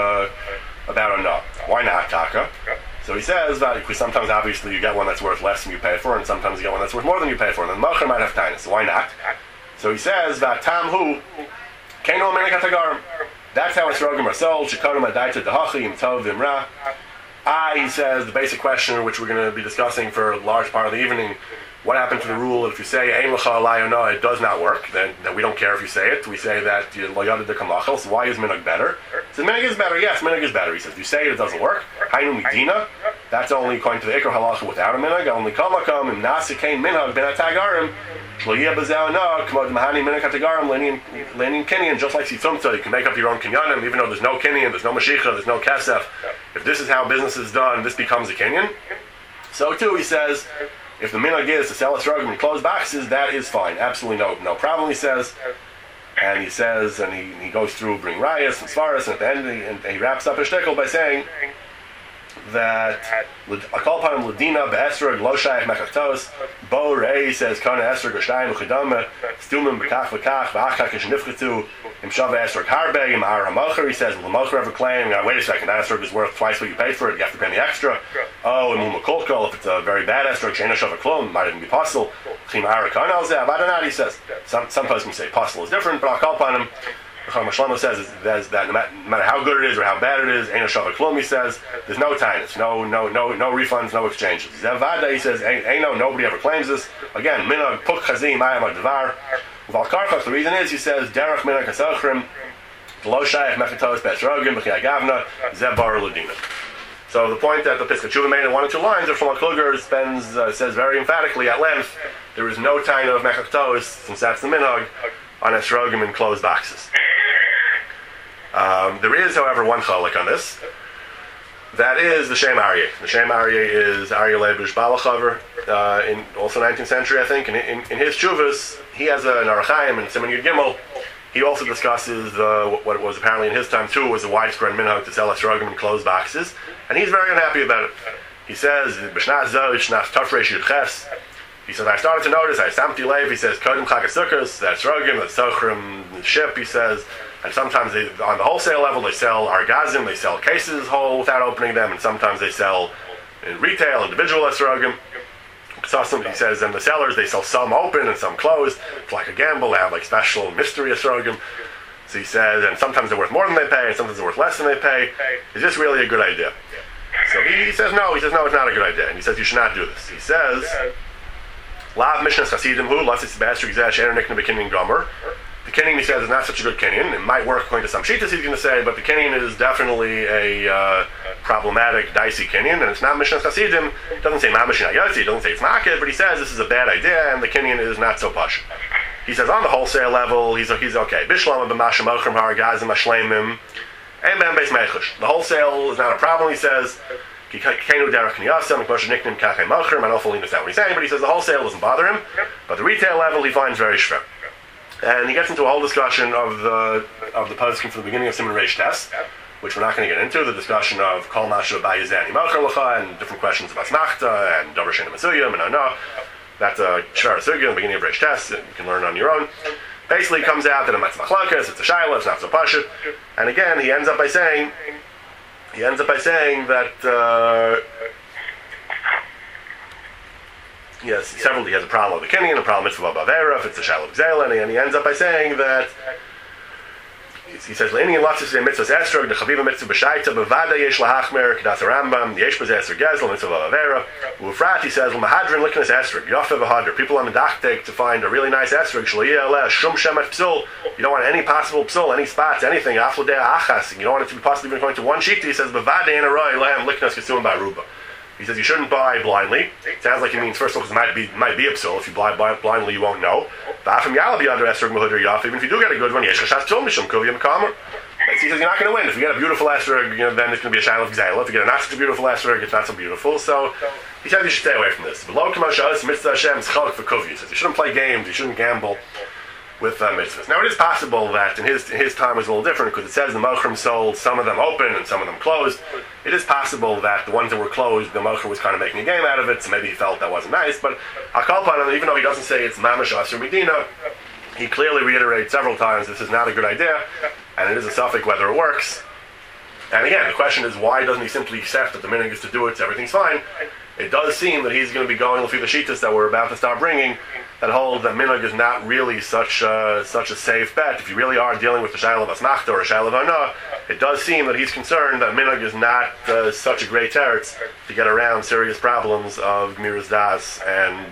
Onah. Why not, Taka? So he says that because sometimes obviously you get one that's worth less than you pay for, and sometimes you get one that's worth more than you pay for, and then the Mocher might have tainus, so why not? So he says that Tam Hu Keino Menik Hatagarim. That's how esrogim are sold. Shekodem Adaita Dehachi Im Tov Vimra. He says the basic question, which we're going to be discussing for a large part of the evening, what happened to the rule if you say Ein L'cha Alai Onah, it does not work, then we don't care if you say it. We say that Lo Yada De Kamachel, so why is minhag better? He says minhag is better, yes, minhag is better. He says if you say it doesn't work, Hainu Midina, that's only according to the Ikar Halacha without a minhag, only Kamakam, Im Nasikain Minhag Ben Atagarim, Shlo Yeh Bazeh Onah, K'mod Mahani Minhag Atagarim, Lenin Kinyan, just like Sitzumta, you can make up your own Kinyanim, even though there's no Kinyan, there's no Mashiach, there's no Kesef. If this is how business is done, this becomes a Kinyan. So too, he says, if the minhag is to sell esrogim in closed boxes, that is fine. Absolutely no problem, he says. And he says, and he goes through bring rayas and svaras, and at the end he wraps up his shtickle by saying that Akol Panim Ladina Be'esrog Lo Shayach Mechaktos Bo Rei says Kana Esrog Goshtayim Uchidame Stumim Bekach V'Kach V'Achak Nifchetu Im Shava Esrog Harbe Im Ar HaMocher. He says, will the Mocher ever claim, wait a second, that esrog is worth twice what you paid for it, you have to pay me extra? Oh, Im Umakolkol, if it's a very bad esrog, Sheina Shava Klum, might even be possible. Chim Ar HaKana Al-Zev, I don't know, he says. Some person say possible is different, but Akol Panim Chacham Shlomo says that no matter how good it is or how bad it is, Ein Shava Klum, he says, there's no tainus, no refunds, no exchanges. Zevada, he says, nobody ever claims this. Again, minhag puk chazim ayam advar. Valkarchach, the reason is, he says, derech minhag hasochrim, lo shayach mechatos be'esrogim b'chiyah gavna zebar ladina. So the point that the Piskei Tshuva made in 1 or 2 lines, Rosh Shlomo Kluger says very emphatically at length, there is no taina of mechatos, since that's the minhag, on esrogim in closed boxes. There is, however, one chalik on this. That is the Shem Aryeh. The Shem Aryeh is Aryeh Leibish Balachaver, in also 19th century, I think. And in his tshuvas, he has an Arachaim in Siman Yud Gimel. He also discusses what was apparently in his time too was a widespread minhag to sell esrogim in closed boxes, and he's very unhappy about it. He says, "B'shnaz Zoh, Shnaz Tafresh Yud Ches." He says, I started to notice, I samti lev, he says, Kodim Chag HaSukkos, that's esrogim, that's sochrim, the ship, he says. And sometimes on the wholesale level they sell argazim, they sell cases whole without opening them, and sometimes they sell in retail, individual esrogim. He says, and the sellers, they sell some open and some closed. It's like a gamble, they have like special mystery esrogim. So he says, and sometimes they're worth more than they pay, and sometimes they're worth less than they pay. Is this really a good idea? So he says, no, it's not a good idea. And he says, you should not do this. He says, Lav Mishnas Chasidim Hu, Lasis Bastrig Zeh, Shener Nikna Bekinning Gomer. The Kenyan, he says, is not such a good Kenyan. It might work according to some Shitas, he's going to say, but the Kenyan is definitely a problematic, dicey Kenyan, and it's not Mishnah Chasidim. It doesn't say Mamash Ayotzi, it doesn't say it's Maked, but he says this is a bad idea, and the Kenyan is not so posh. He says on the wholesale level, he's okay. Bishlama b'mashem ochrim haragazim ashleimim, and ben beis mechush. The wholesale is not a problem, he says. I don't fully understand what he's saying, but he says the wholesale doesn't bother him, but the retail level he finds very shver. And he gets into a whole discussion of the poskim from the beginning of Siman Reish Tes, which we're not going to get into, the discussion of Kol Masha Bayizani Mocher Lecha, and different questions about Smachta, and Dover Shena Masuyim, and Ono. That's a Shvar Sugya in the beginning of Reish Tes, you can learn on your own. Basically, it comes out that it's Machlakas, it's a Shaila, it's not so Pashut. And again, he ends up by saying that he has a problem with the Kenyan, a problem with Mitzvah Bavera, if it's a Shaila Gzela, and he ends up by saying that he says, "Le'ini lotzis mitzvahs esrog, the chaviva mitzvah b'shaita, b'vada yesh lahachmer, k'das Rambam, yesh b'zeh esrog gezel, mitzvah b'avera." U'ufrat, he says, "L'mahadrin liknas esrog, yofe v'hadr." People on the dachtek to find a really nice esrog, shloyeh aleh, shum shemet psul. You don't want any possible psul, any spots, anything. Aflodeh achas. You don't want it to be possibly even going to one sheet. He says, "B'vada in a roy lehem liknas kesum ba'ruba." He says you shouldn't buy blindly. It sounds like he means, first of all, because it might be a psul. If you buy blindly, you won't know. Even if you do get a good one, he says you're not going to win. If you get a beautiful esrog, then it's going to be a shaila of gzela. If you get a not such a beautiful esrog, it's not so beautiful. So he says you should stay away from this. But lo k'moshe mitzvah Hashem chalak for kuvi. He says you shouldn't play games. You shouldn't gamble with mitzvahs. Now it is possible that in his time was a little different because it says the mochrim sold some of them open and some of them closed. It is possible that the ones that were closed, the mochrim was kind of making a game out of it, so maybe he felt that wasn't nice. But Akalpan, even though he doesn't say it's mamash asur medina, he clearly reiterates several times this is not a good idea, and it is a suffix whether it works. And again, the question is why doesn't he simply accept that the minhag is to do it, so everything's fine? It does seem that he's going to be going through the shitas that we're about to start bringing that hold that minhag is not really such a safe bet. If you really are dealing with a shaila of asmachta or a shaila of ana, it does seem that he's concerned that minhag is not such a great teretz to get around serious problems of gemiras das and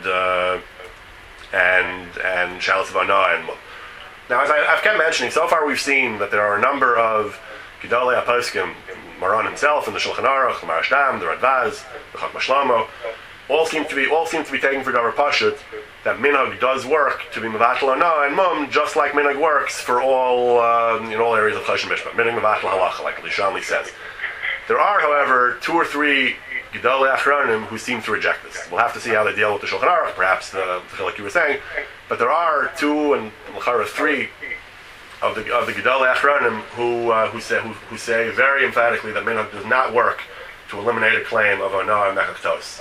shaila of ana and mum. Now, as I've kept mentioning, so far we've seen that there are a number of Gedolei HaPoskim, Maran himself, and the Shulchan Aruch, the Marashtam, the Radvaz, the Chachma Shlomo, all seem to be taken for Davar Pashut, that minhag does work to be mevatel ana and mum, just like minhag works for all in all areas of Choshen Mishpat. Minhag mevatel halacha, like Lishanli says. There are, however, 2 or 3 Gedolei Achronim who seem to reject this. We'll have to see how they deal with the Shulchan Aruch, perhaps like you were saying, but there are 2 and 3 of the Gedolei Achronim who say very emphatically that minhag does not work to eliminate a claim of ana and mechaktos.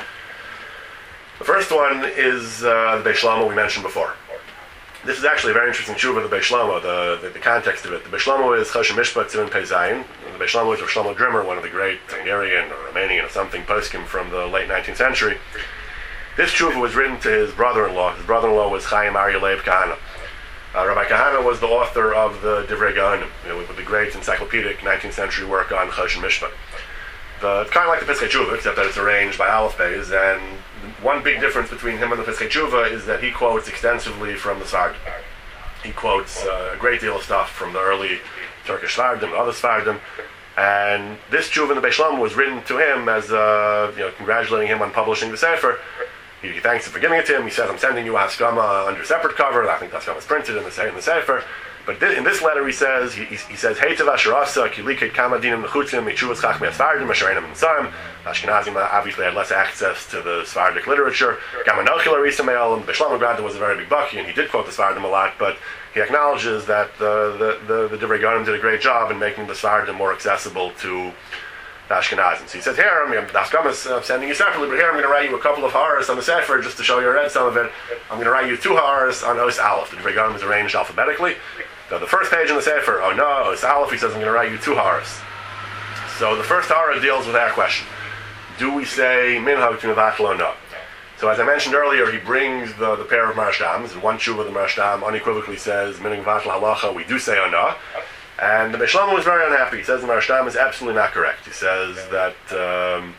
The first one is the Beis Shlomo we mentioned before. This is actually a very interesting tshuva of the Beis Shlomo, the context of it. The Beis Shlomo is Choshen Mishpat Zivin Pei Zayin. The Beis Shlomo is Rav Shlomo Drimmer, one of the great Hungarian or Romanian or something poskim from the late 19th century. This tshuva was written to his brother-in-law. His brother-in-law was Chaim Aryeh Leib Kahana. Rabbi Kahana was the author of the Divrei Gaonim, with the great encyclopedic 19th century work on Choshen Mishpat. It's kind of like the Piskei Tshuva, except that it's arranged by Aleph Beis, and one big difference between him and the Piskei Tshuva is that he quotes extensively from the Sfardim. He quotes a great deal of stuff from the early Turkish Sfardim, other Sfardim, and this Tshuva in the Beis Shlomo was written to him as congratulating him on publishing the Sefer. He thanks him for giving it to him. He says, "I'm sending you a Haskama under separate cover." I think the Haskama is printed in the Sefer. But in this letter he says, Heitav Asher Asa, Kiliket Kamadinim Nechutzim, Michuvas Chachmei Sfardim, Asherenim Nitzayim. Ashkenazim obviously had less access to the Sephardic literature. Gamanochil Arisa Me'alim, Beis Shlomo Granta was a very big bucky, and he did quote the Sephardim a lot, but he acknowledges that the Divrei Gaonim did a great job in making the Sephardim more accessible to the Ashkenazim. So he says, here, the Haskama is sending you separately, but here I'm going to write you a couple of haras on the Sefer, just to show you I read some of it. I'm going to write you 2 haras on Os Aleph. The Divrei Gaonim is arranged alphabetically. So the first page in the Sefer, Os Aleph, he says, I'm going to write you 2 haras. So the first hara deals with our question. Do we say minhag to mevatel or no? So as I mentioned earlier, he brings the pair of Marashtams, and one tshuva of the Marashtam unequivocally says, minhag mevatel halacha, we do say no. And the Beis Shlomo was very unhappy. He says the Marashtam is absolutely not correct. He says that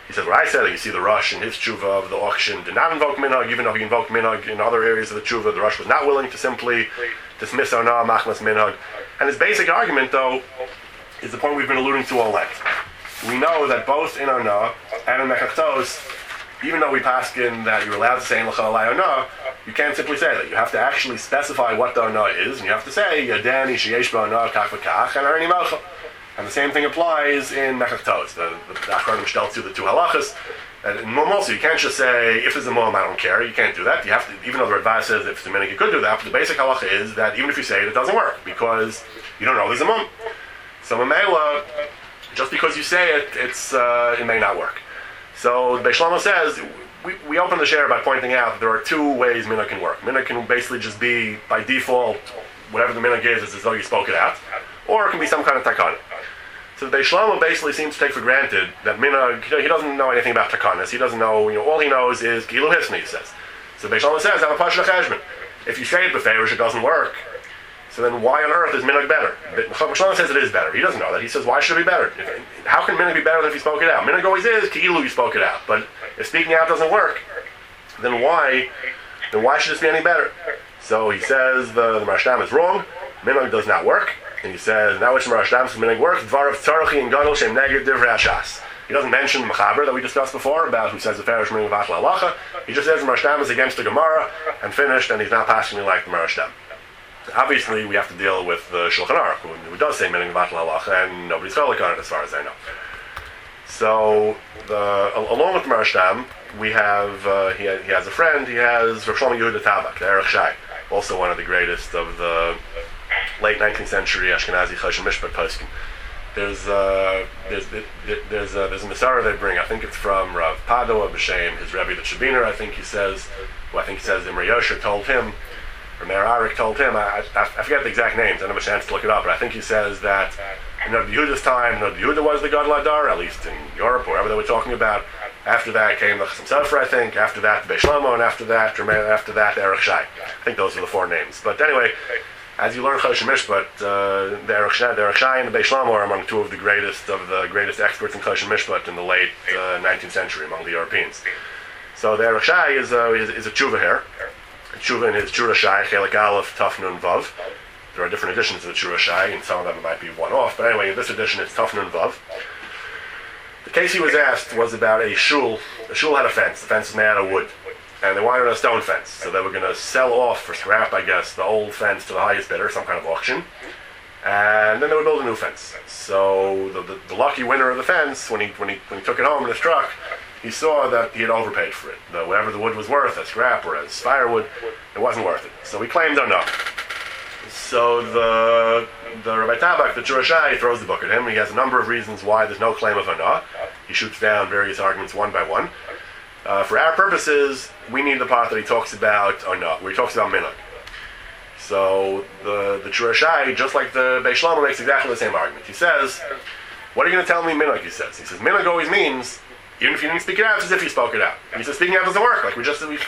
He says, what I said, you see the Rosh in his tshuva of the auction did not invoke minhag, even though he invoked minhag in other areas of the tshuva. The Rosh was not willing to simply dismiss onah machmas minhag. And his basic argument, though, is the point we've been alluding to all length. We know that both in onah and in mechachtos, even though we paskin that you're allowed to say in l'cha alai onah, you can't simply say that. You have to actually specify what the onah is, and you have to say yadani sheyesh ba'onah kach v'kach and arni malcha. And the same thing applies in mechachtos. The Achronim shtel to the two halachas. And also, you can't just say, if there's a moam, I don't care. You can't do that. You have to, even though the Radva says if it's a minhag, you could do that, but the basic halacha is that even if you say it, it doesn't work, because you don't know there's a moam. So Mamela, just because you say it, it may not work. So Beis Shlomo says, we open the share by pointing out that there are two ways minhag can work. Minhag can basically just be, by default, whatever the minhag is as though you spoke it out, or it can be some kind of takana. So Beis Shlomo basically seems to take for granted that minhag, he doesn't know anything about takanas. He doesn't know, all he knows is kilu hisni, he says. So Beis Shlomo says, I'm a pasha cheshbon. If you say it beferish, it doesn't work. So then why on earth is minhag better? Beis Shlomo says it is better. He doesn't know that. He says, why should it be better? How can minhag be better than if you spoke it out? Minhag always is kilu you spoke it out. But if speaking out doesn't work, then why should this be any better? So he says the Marashtam is wrong. Minhag does not work. And he says, now which Marashtam says minhag works, dvarav tzarachi and gadol shem neged divrei hashas. He doesn't mention the Mechaber that we discussed before about who says the Farish minhag v'achla halacha. He just says the Marashtam is against the Gemara and finished, and he's not passing like the Marashtam. Obviously, we have to deal with the Shulchan Aruch, who does say minhag v'achla halacha, and nobody's chalik on it as far as I know. So, along with the Marashtam, we have, he has a friend, he has Rav Shlomo Yehuda Tabak, the Erech Shai, also one of the greatest of the late 19th century Ashkenazi Choshen Mishpat poskim. There's a Masara they bring. I think it's from Rav Padua B'Shem, his Rebbe the Shabiner. I think he says Imre Yosher told him, or Meir Arik told him. I forget the exact names. I don't have a chance to look it up, but I think he says that in Rabbi Yehuda's time, Rabbi Yehuda was the Gadol Hadar, at least in Europe, or wherever they were talking about. After that came the Chassam Sofer, I think. After that, Beis Shlomo, and after that, Erech Shai. I think those are the four names. But anyway, as you learn Choshen Mishpat, the Erech Shai and the Beis Shlomo are among two of the greatest experts in Choshen Mishpat in the late 19th century among the Europeans. So the Erech Shai is a tshuva here. A tshuva in his Tshuva Shai, Chelik Aleph, Taf Nun Vav. There are different editions of the Tshuva Shai, and some of them might be one-off. But anyway, in this edition, it's Taf Nun Vav. The case he was asked was about a shul. The shul had a fence. The fence was made out of wood. And they wanted a stone fence. So they were going to sell off for scrap, I guess, the old fence to the highest bidder, some kind of auction. And then they would build a new fence. So the lucky winner of the fence, when he took it home in his truck, he saw that he had overpaid for it. Whatever the wood was worth, as scrap or as firewood, it wasn't worth it. So he claimed no. So the Rabbi Tabak, the Tshuva Shai, throws the book at him. He has a number of reasons why there's no claim of Hana. He shoots down various arguments one by one. For our purposes, we need the part that he talks about Hana, where he talks about minhag. So the Tshuva Shai, just like the Beis Shlomo, makes exactly the same argument. He says, what are you going to tell me minhag, he says. He says, minhag always means, even if you didn't speak it out, it's as if you spoke it out. And he says, speaking out doesn't work, like we just said.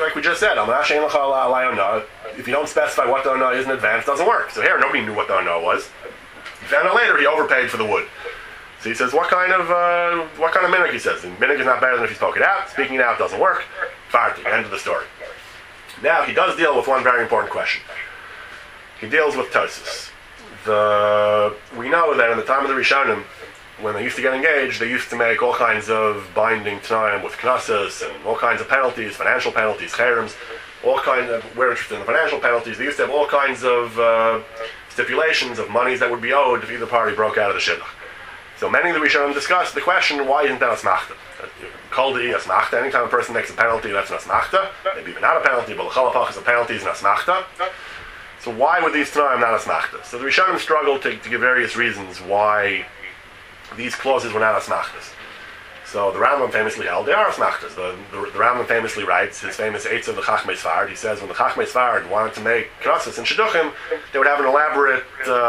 If you don't specify what the Hana is in advance, it doesn't work. So here, nobody knew what the Hana was. He found out later he overpaid for the wood. So he says, what kind of minhag, he says. And minhag is not better than if you spoke it out. Speaking it out doesn't work. Farti, end of the story. Now, he does deal with one very important question. He deals with Tosus. We know that in the time of the Rishonim, when they used to get engaged, they used to make all kinds of binding t'nayim with knesses and all kinds of penalties, financial penalties, cherems, all kinds of, we're interested in the financial penalties. They used to have all kinds of stipulations of monies that would be owed if either party broke out of the shidduch. So many of the Rishonim discussed the question, why isn't that asmachta? Kol de'i asmachta, anytime a person makes a penalty, that's an asmachta. Maybe even not a penalty, but l'chol hapach is a penalty, is an asmachta. So why would these t'nayim not asmachta? So the Rishonim struggled to give various reasons why these clauses were not asmachtas. So the Rambam famously held they are asmachtas. The Rambam famously writes his famous Eitz of the Chachmei Sfard. He says when the Chachmei Sfard wanted to make knesses and shidduchim, they would have an elaborate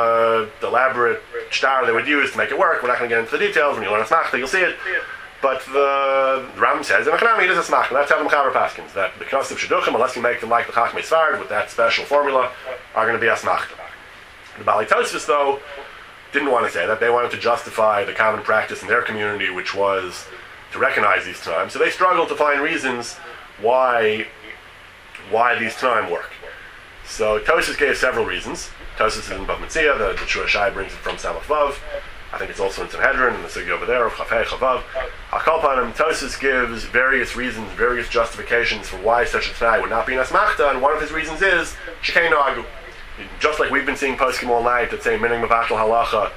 shtar they would use to make it work. We're not going to get into the details. When you learn asmachta, you'll see it. But the Rambam says in Echanami it is asmachta. That's how the Mechaber paskins, that the knesses of shidduchim, unless you make them like the Chachmei Sfard with that special formula, are going to be asmachta. The Bali Tosfos, though, didn't want to say that. They wanted to justify the common practice in their community, which was to recognize these times. So they struggle to find reasons why these time work. So Tosfos gave several reasons. Tosfos is in Bava Metzia, the Shura Shai brings it from Samach Vav. I think it's also in Sanhedrin, and the Sugi over there of Chafei Chavav. Akalpanim, Tosfos gives various reasons, various justifications for why such a Tanai would not be an Asmachta, and one of his reasons is Shekei Nagu. Just like we've been seeing poskim all night that say Minig Mavatal Halacha,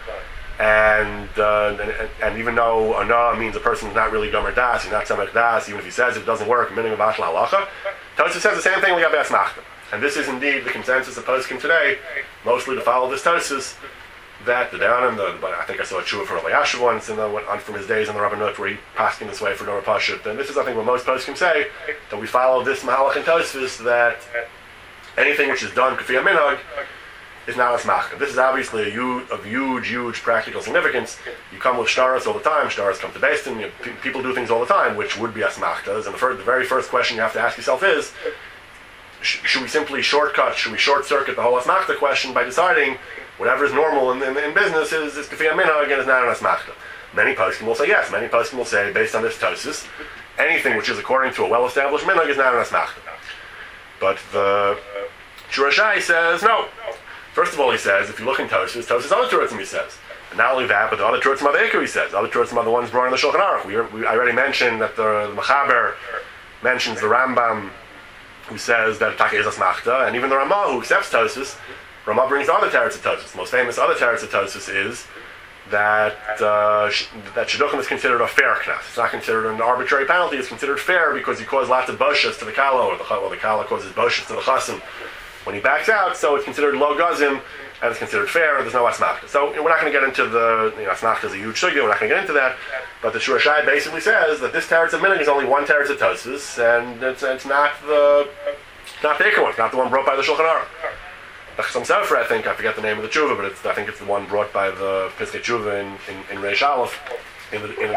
and even though Ana means a person is not really Gomer Das, he's not Samek Das, even if he says it doesn't work, Minig Mavatal Halacha, Tosfos says the same thing we have Asmachta. And this is indeed the consensus of poskim today, mostly to follow this Tosfos, that the Dayanim, but I think I saw a tshuva from Rabbi Yashiv once, from his days in the Rabbanut, where he passed in this way for Dora Pashut. And this is, I think, what most poskim say, that we follow this Mahalach and Tosfos, that anything which is done k'fi minhag is not asmachta. This is obviously of huge practical significance. You come with shtaros all the time. Shtaros come to Beis Din. People do things all the time, which would be asmachtas. And the very first question you have to ask yourself is, should we simply shortcut? Should we short circuit the whole asmachta question by deciding whatever is normal in business is k'fi minhag and is not an asmachta? Many poskim will say yes. Many poskim will say, based on this Tosfos, anything which is according to a well-established minhag is not an asmachta. But the Shura Shai says no. First of all, he says, if you look in Tosfos other Terutzim he says. And not only that, but the other Terutzim of Eiku he says. Other Terutzim are the ones brought in the Shulchan Aruch. I already mentioned that the Mechaber mentions the Rambam, who says that Taka is Asmachta, and even the Ramah, who accepts Tosfos, Ramah brings the other teretz of Tosfos. The most famous other teretz of Tosfos is that Shidduchim is considered a fair knas. It's not considered an arbitrary penalty. It's considered fair because he caused lots of boshas to the kala, or the kala causes boshas to the chasim when he backs out. So it's considered lo gazim, and it's considered fair, and there's no asmachta. So we're not going to get into the asmachta is a huge sugya. We're not going to get into that. But the Shura Shai basically says that this teretz of minhag is only one teretz of Tosfos, and it's not the Eiku one. It's not the one brought by the Shulchan Aruch. The Chassam Sofer, I think, I forget the name of the tshuva, but I think it's the one brought by the Piskei Tshuva in Reish Aleph. You can continue.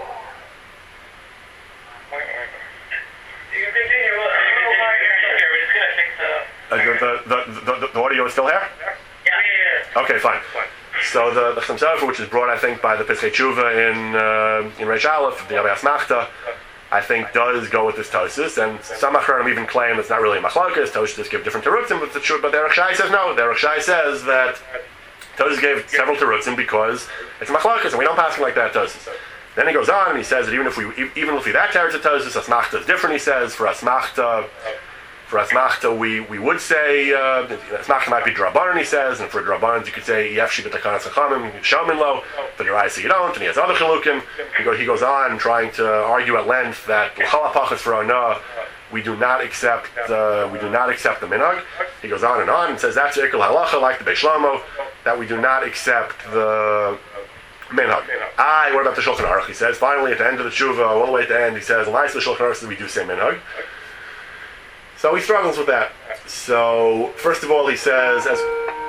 The audio is still here? Yeah. Okay, fine. So the Chassam Sofer, which is brought, I think, by the Piskei Tshuva in Reish Aleph, the Yabei Asmachta, I think does go with this Tosfos, and some Achronim even claim it's not really a machlokes. Tosfos just give different terutzim, but the Aruch Shai says no. The Aruch Shai says that Tosfos gave several terutzim because it's a machlokes, and we don't pass him like that Tosfos. Then he goes on and he says that even if we that teretz of Tosfos, asmachta is different. He says for asmachta we would say asmachta might be drabanan. He says, and for drabanan you could say yefshi b'takanas chachamim shomin lo. For the Raisa you don't, and he has other chilukim. He goes on trying to argue at length that l'chal hapachas for Ana we do not accept the minhag. He goes on and says that's ikul halacha like the Beis Shlomo, that we do not accept the minhag. What about the Shulchan Aruch? He says finally at the end of the tshuva, all the way at the end, he says the Shulchan Aruch says we do say minhag. So he struggles with that. So first of all, he says as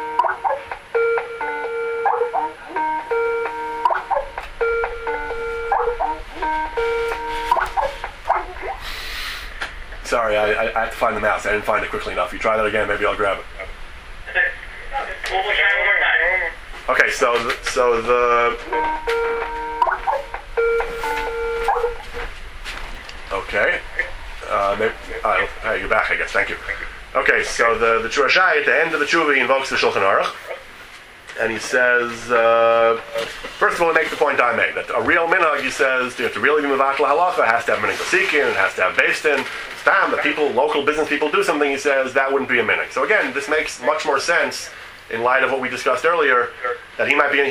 sorry, I had to find the mouse. I didn't find it quickly enough. You try that again, maybe I'll grab it. Okay, so the okay. Hey, you're back, I guess. Thank you. Okay, so the Shura Shai at the end of the tshuva he invokes the Shulchan Aruch, and he says, first of all, he makes the point I made that a real minhag, he says, to really be mevatel halacha, has to have minhag basikin, it has to have Beis Din. It's time that local business people do something. He says that wouldn't be a minhag. So again, this makes much more sense in light of what we discussed earlier, that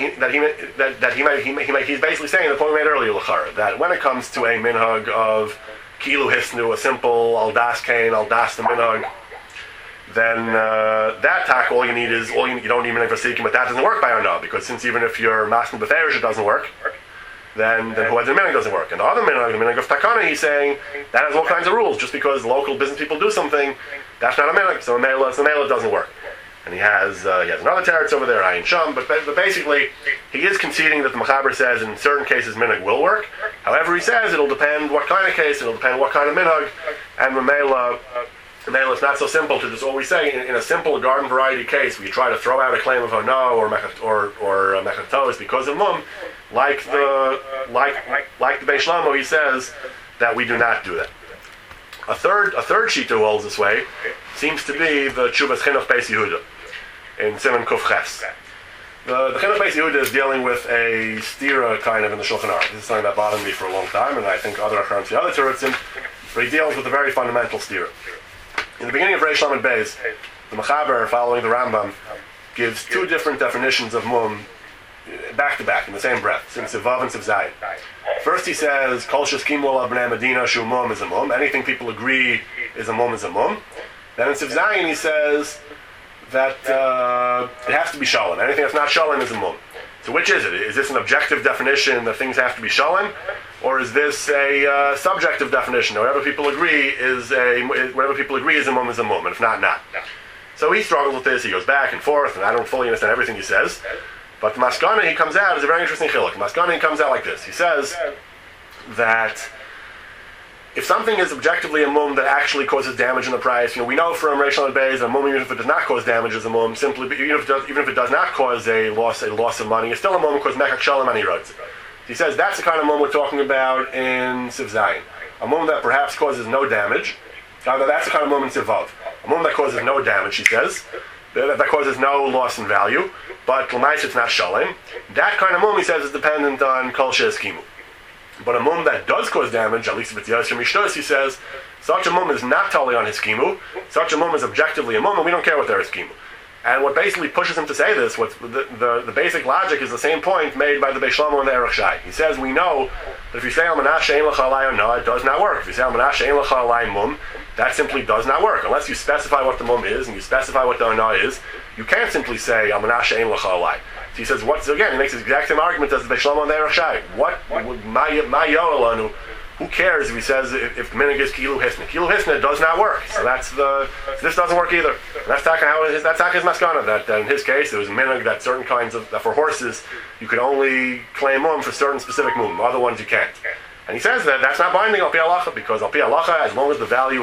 he's basically saying the point we made earlier, l'chara, that when it comes to a minhag of kilu hisnu, a simple al das kain, al das the minhag, then that tak, you don't need minhag vasikim, but that doesn't work by Ana, because since even if you're masking b'ferish it doesn't work, then who has the minhag doesn't work. And the other minhag, the minhag of takana, he's saying that has all kinds of rules. Just because local business people do something, that's not a minhag. So a mela doesn't work. And he has another teretz over there, Ayin Sham, but basically he is conceding that the Mechaber says in certain cases minhag will work. However, he says it'll depend what kind of case, it'll depend what kind of minhag, and the mela it's not so simple to just always say in a simple garden variety case where you try to throw out a claim of Hana or Mechatos because of Mum, like the Beis Shlomo, he says that we do not do that. A third shita who holds this way seems to be the Tshuvas Chinuch Beis Yehuda in Siman Kuf Ches. The Chinuch Beis Yehuda is dealing with a stira kind of in the Shulchan Aruch. This is something that bothered me for a long time, and I think other Acharonim see other terutzim, but he deals with a very fundamental stira. In the beginning of Reish Lamed Beis, the Mechaber, following the Rambam, gives two different definitions of mum back to back in the same breath, in Siv Vav and Siv Zayin. First he says, Kol sheskimu alav b'nei Medina shu mum is a mum. Anything people agree is a mum is a mum. Then in Siv Zayin he says that it has to be shalom. Anything that's not shalom is a mum. So which is it? Is this an objective definition that things have to be shalom? Or is this a subjective definition? Whatever people agree is a mum is a mum, and if not, not. So he struggles with this, he goes back and forth, and I don't fully understand everything he says. But the Maskana he comes out is a very interesting chiluk. The Maskana he comes out like this. He says that if something is objectively a mum that actually causes damage in the price, we know from Reish Lamed Beis that a mum, even if it does not cause damage, is a mum. Simply, even if it does not cause a loss of money, it's still a mum because mekach shalom ani rods. He says that's the kind of mum we're talking about in Siv Zayin. A mum that perhaps causes no damage. That's the kind of mum in Siv Vav. A mum that causes no damage, he says, that causes no loss in value, but l'mais it's not shalom. That kind of mum, he says, is dependent on kol she'eskimu. But a mum that does cause damage, at least if it's yosher mishtos, he says, such a mum is not totally on his skimu. Such a mum is objectively a mum, and we don't care what their skimu. And what basically pushes him to say this, the basic logic is the same point made by the Beis Shlomo and the Erech Shai. He says, we know that if you say al manashe ein lecha alai no, it does not work. If you say al manashe ein lecha alai mum, that simply does not work. Unless you specify what the mum is and you specify what the ona is, you can't simply say al manashe ein lecha alai. So he says, so again, he makes the exact same argument as the Beis Shlomo and the Erech Shai. Ma yo'elanu? Who cares if he says if the minig is kilu hisna? Kilu hisna does not work. So this doesn't work either. And that's his maskana. That in his case it was a minig that certain kinds of that for horses you could only claim mum for certain specific mum. Other ones you can't. And he says that that's not binding al pi halacha because al pi halacha, as long as the value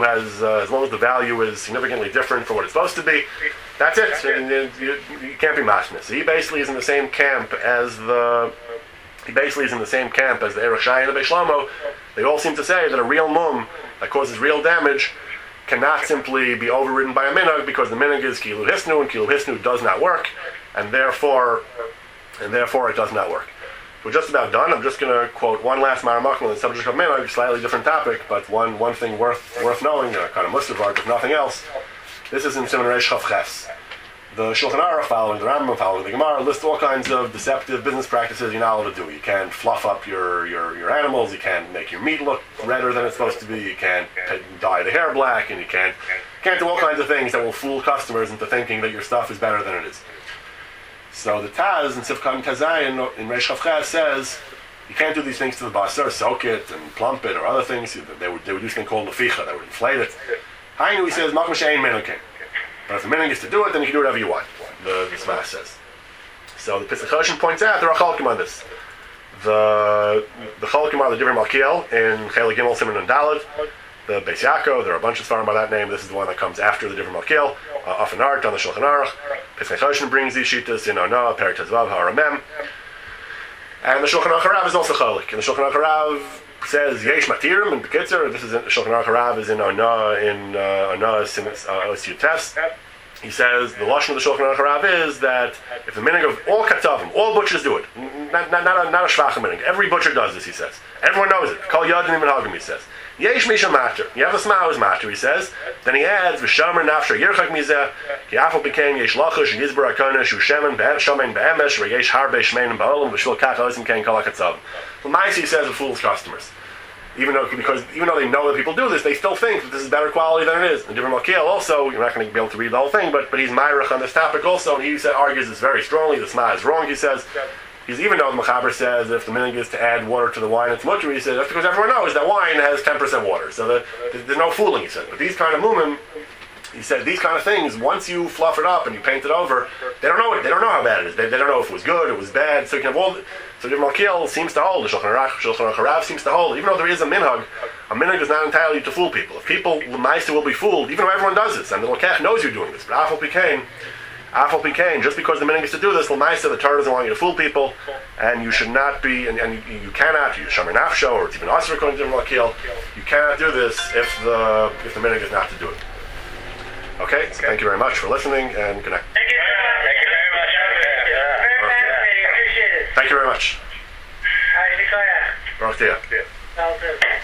is significantly different from what it's supposed to be, that's it. And you can't be mashnis. So he basically is in the same camp as the Erech Shai and the Beis Shlomo. They all seem to say that a real mum that causes real damage cannot simply be overridden by a minog because the minog is kilu hisnu, and kilu hisnu does not work, and therefore it does not work. We're just about done. I'm just going to quote one last Maramachman on the subject of minog, slightly different topic, but one thing worth knowing, kind of mustivart, if nothing else. This is in Siman Reish Chav Ches. The Shulchan Aruch, following the Rambam, following the Gemara, lists all kinds of deceptive business practices you're not allowed to do. You can't fluff up your animals, you can't make your meat look redder than it's supposed to be, you can't dye the hair black, and you can't do all kinds of things that will fool customers into thinking that your stuff is better than it is. So the Taz in Sivkot Tazayin in Reish Chav Ches says you can't do these things to the basar, soak it and plump it or other things. They would do something called leficha, they would inflate it. Hainu, he says, Makom she'ein menokin. But if the minig is to do it, then you can do whatever you want, the Smash says. So the Pesach Hoshen points out there are chalkim on this. The chalkim are the Divrei Malkiel in Chela Gimel Siman and Daled, the Beis Yaakov, there are a bunch of svarim by that name. This is the one that comes after the Divrei Malkiel, often art on the Shulchan Aruch. Pesach Hoshen brings these shitas in Ona, Perek Tezvav, Haramem. And the Shulchan Aruch Harav is also chalik. And the Shulchan Aruch Harav says Yesh Matirim and Bekitzer. This is in Shulchan Aruch Harav is in Ona Osiutes. He says the lashon of the Shulchan Aruch Harav is that if the minig of all katzavim, all butchers do it, not a shvach minig. Every butcher does this. He says everyone knows it. Kol yadin minhagim. He says Yesh Misha Mater. You have the Sma who's Mater. He says. Then he adds V'shamer Nafsher Yirchak Mizeh. Ki Afal became Yesh Lachush Yizbar Akonesh Ushemen Shomen Be'emesh V'Yesh Harbe Shmein Ba'olam V'Shvil Kach Osim Kein Kol HaKatzavim. So Maisi says it fools customers. Even though they know that people do this, they still think that this is better quality than it is. And Divrei Malkiel also, you're not going to be able to read the whole thing, but he's Myrich on this topic also, and he argues this very strongly. The Sma is wrong, he says. Even though the Mechaber says if the minig is to add water to the wine, it's mutter, he says that's because everyone knows that wine has 10% water. So there's no fooling, he says. But these kind of mumim, he said, these kind of things, once you fluff it up and you paint it over, they don't know it. They don't know how bad it is. They don't know if it was good, it was bad. So you can have all. So Divrei Malkiel seems to hold. The Shulchan Aruch Harav seems to hold. Even though there is a minhag is not entirely to fool people. If people, the Meister will be fooled, even though everyone does this, and the Lokech knows you're doing this. But Afal Pikein, Afal Pikain, just because the minhag is to do this, l'maisa, the Torah doesn't want you to fool people, and you should not be, and you cannot, you shomer nafsho, or it's even asr according to Lakil, you cannot do this if the minhag is not to do it. Okay, thank you very much for listening, and good night. Thank you very much. Thank you very much. Very fascinating. Appreciate it. Thank you very much. All right, Baruch Tiyah.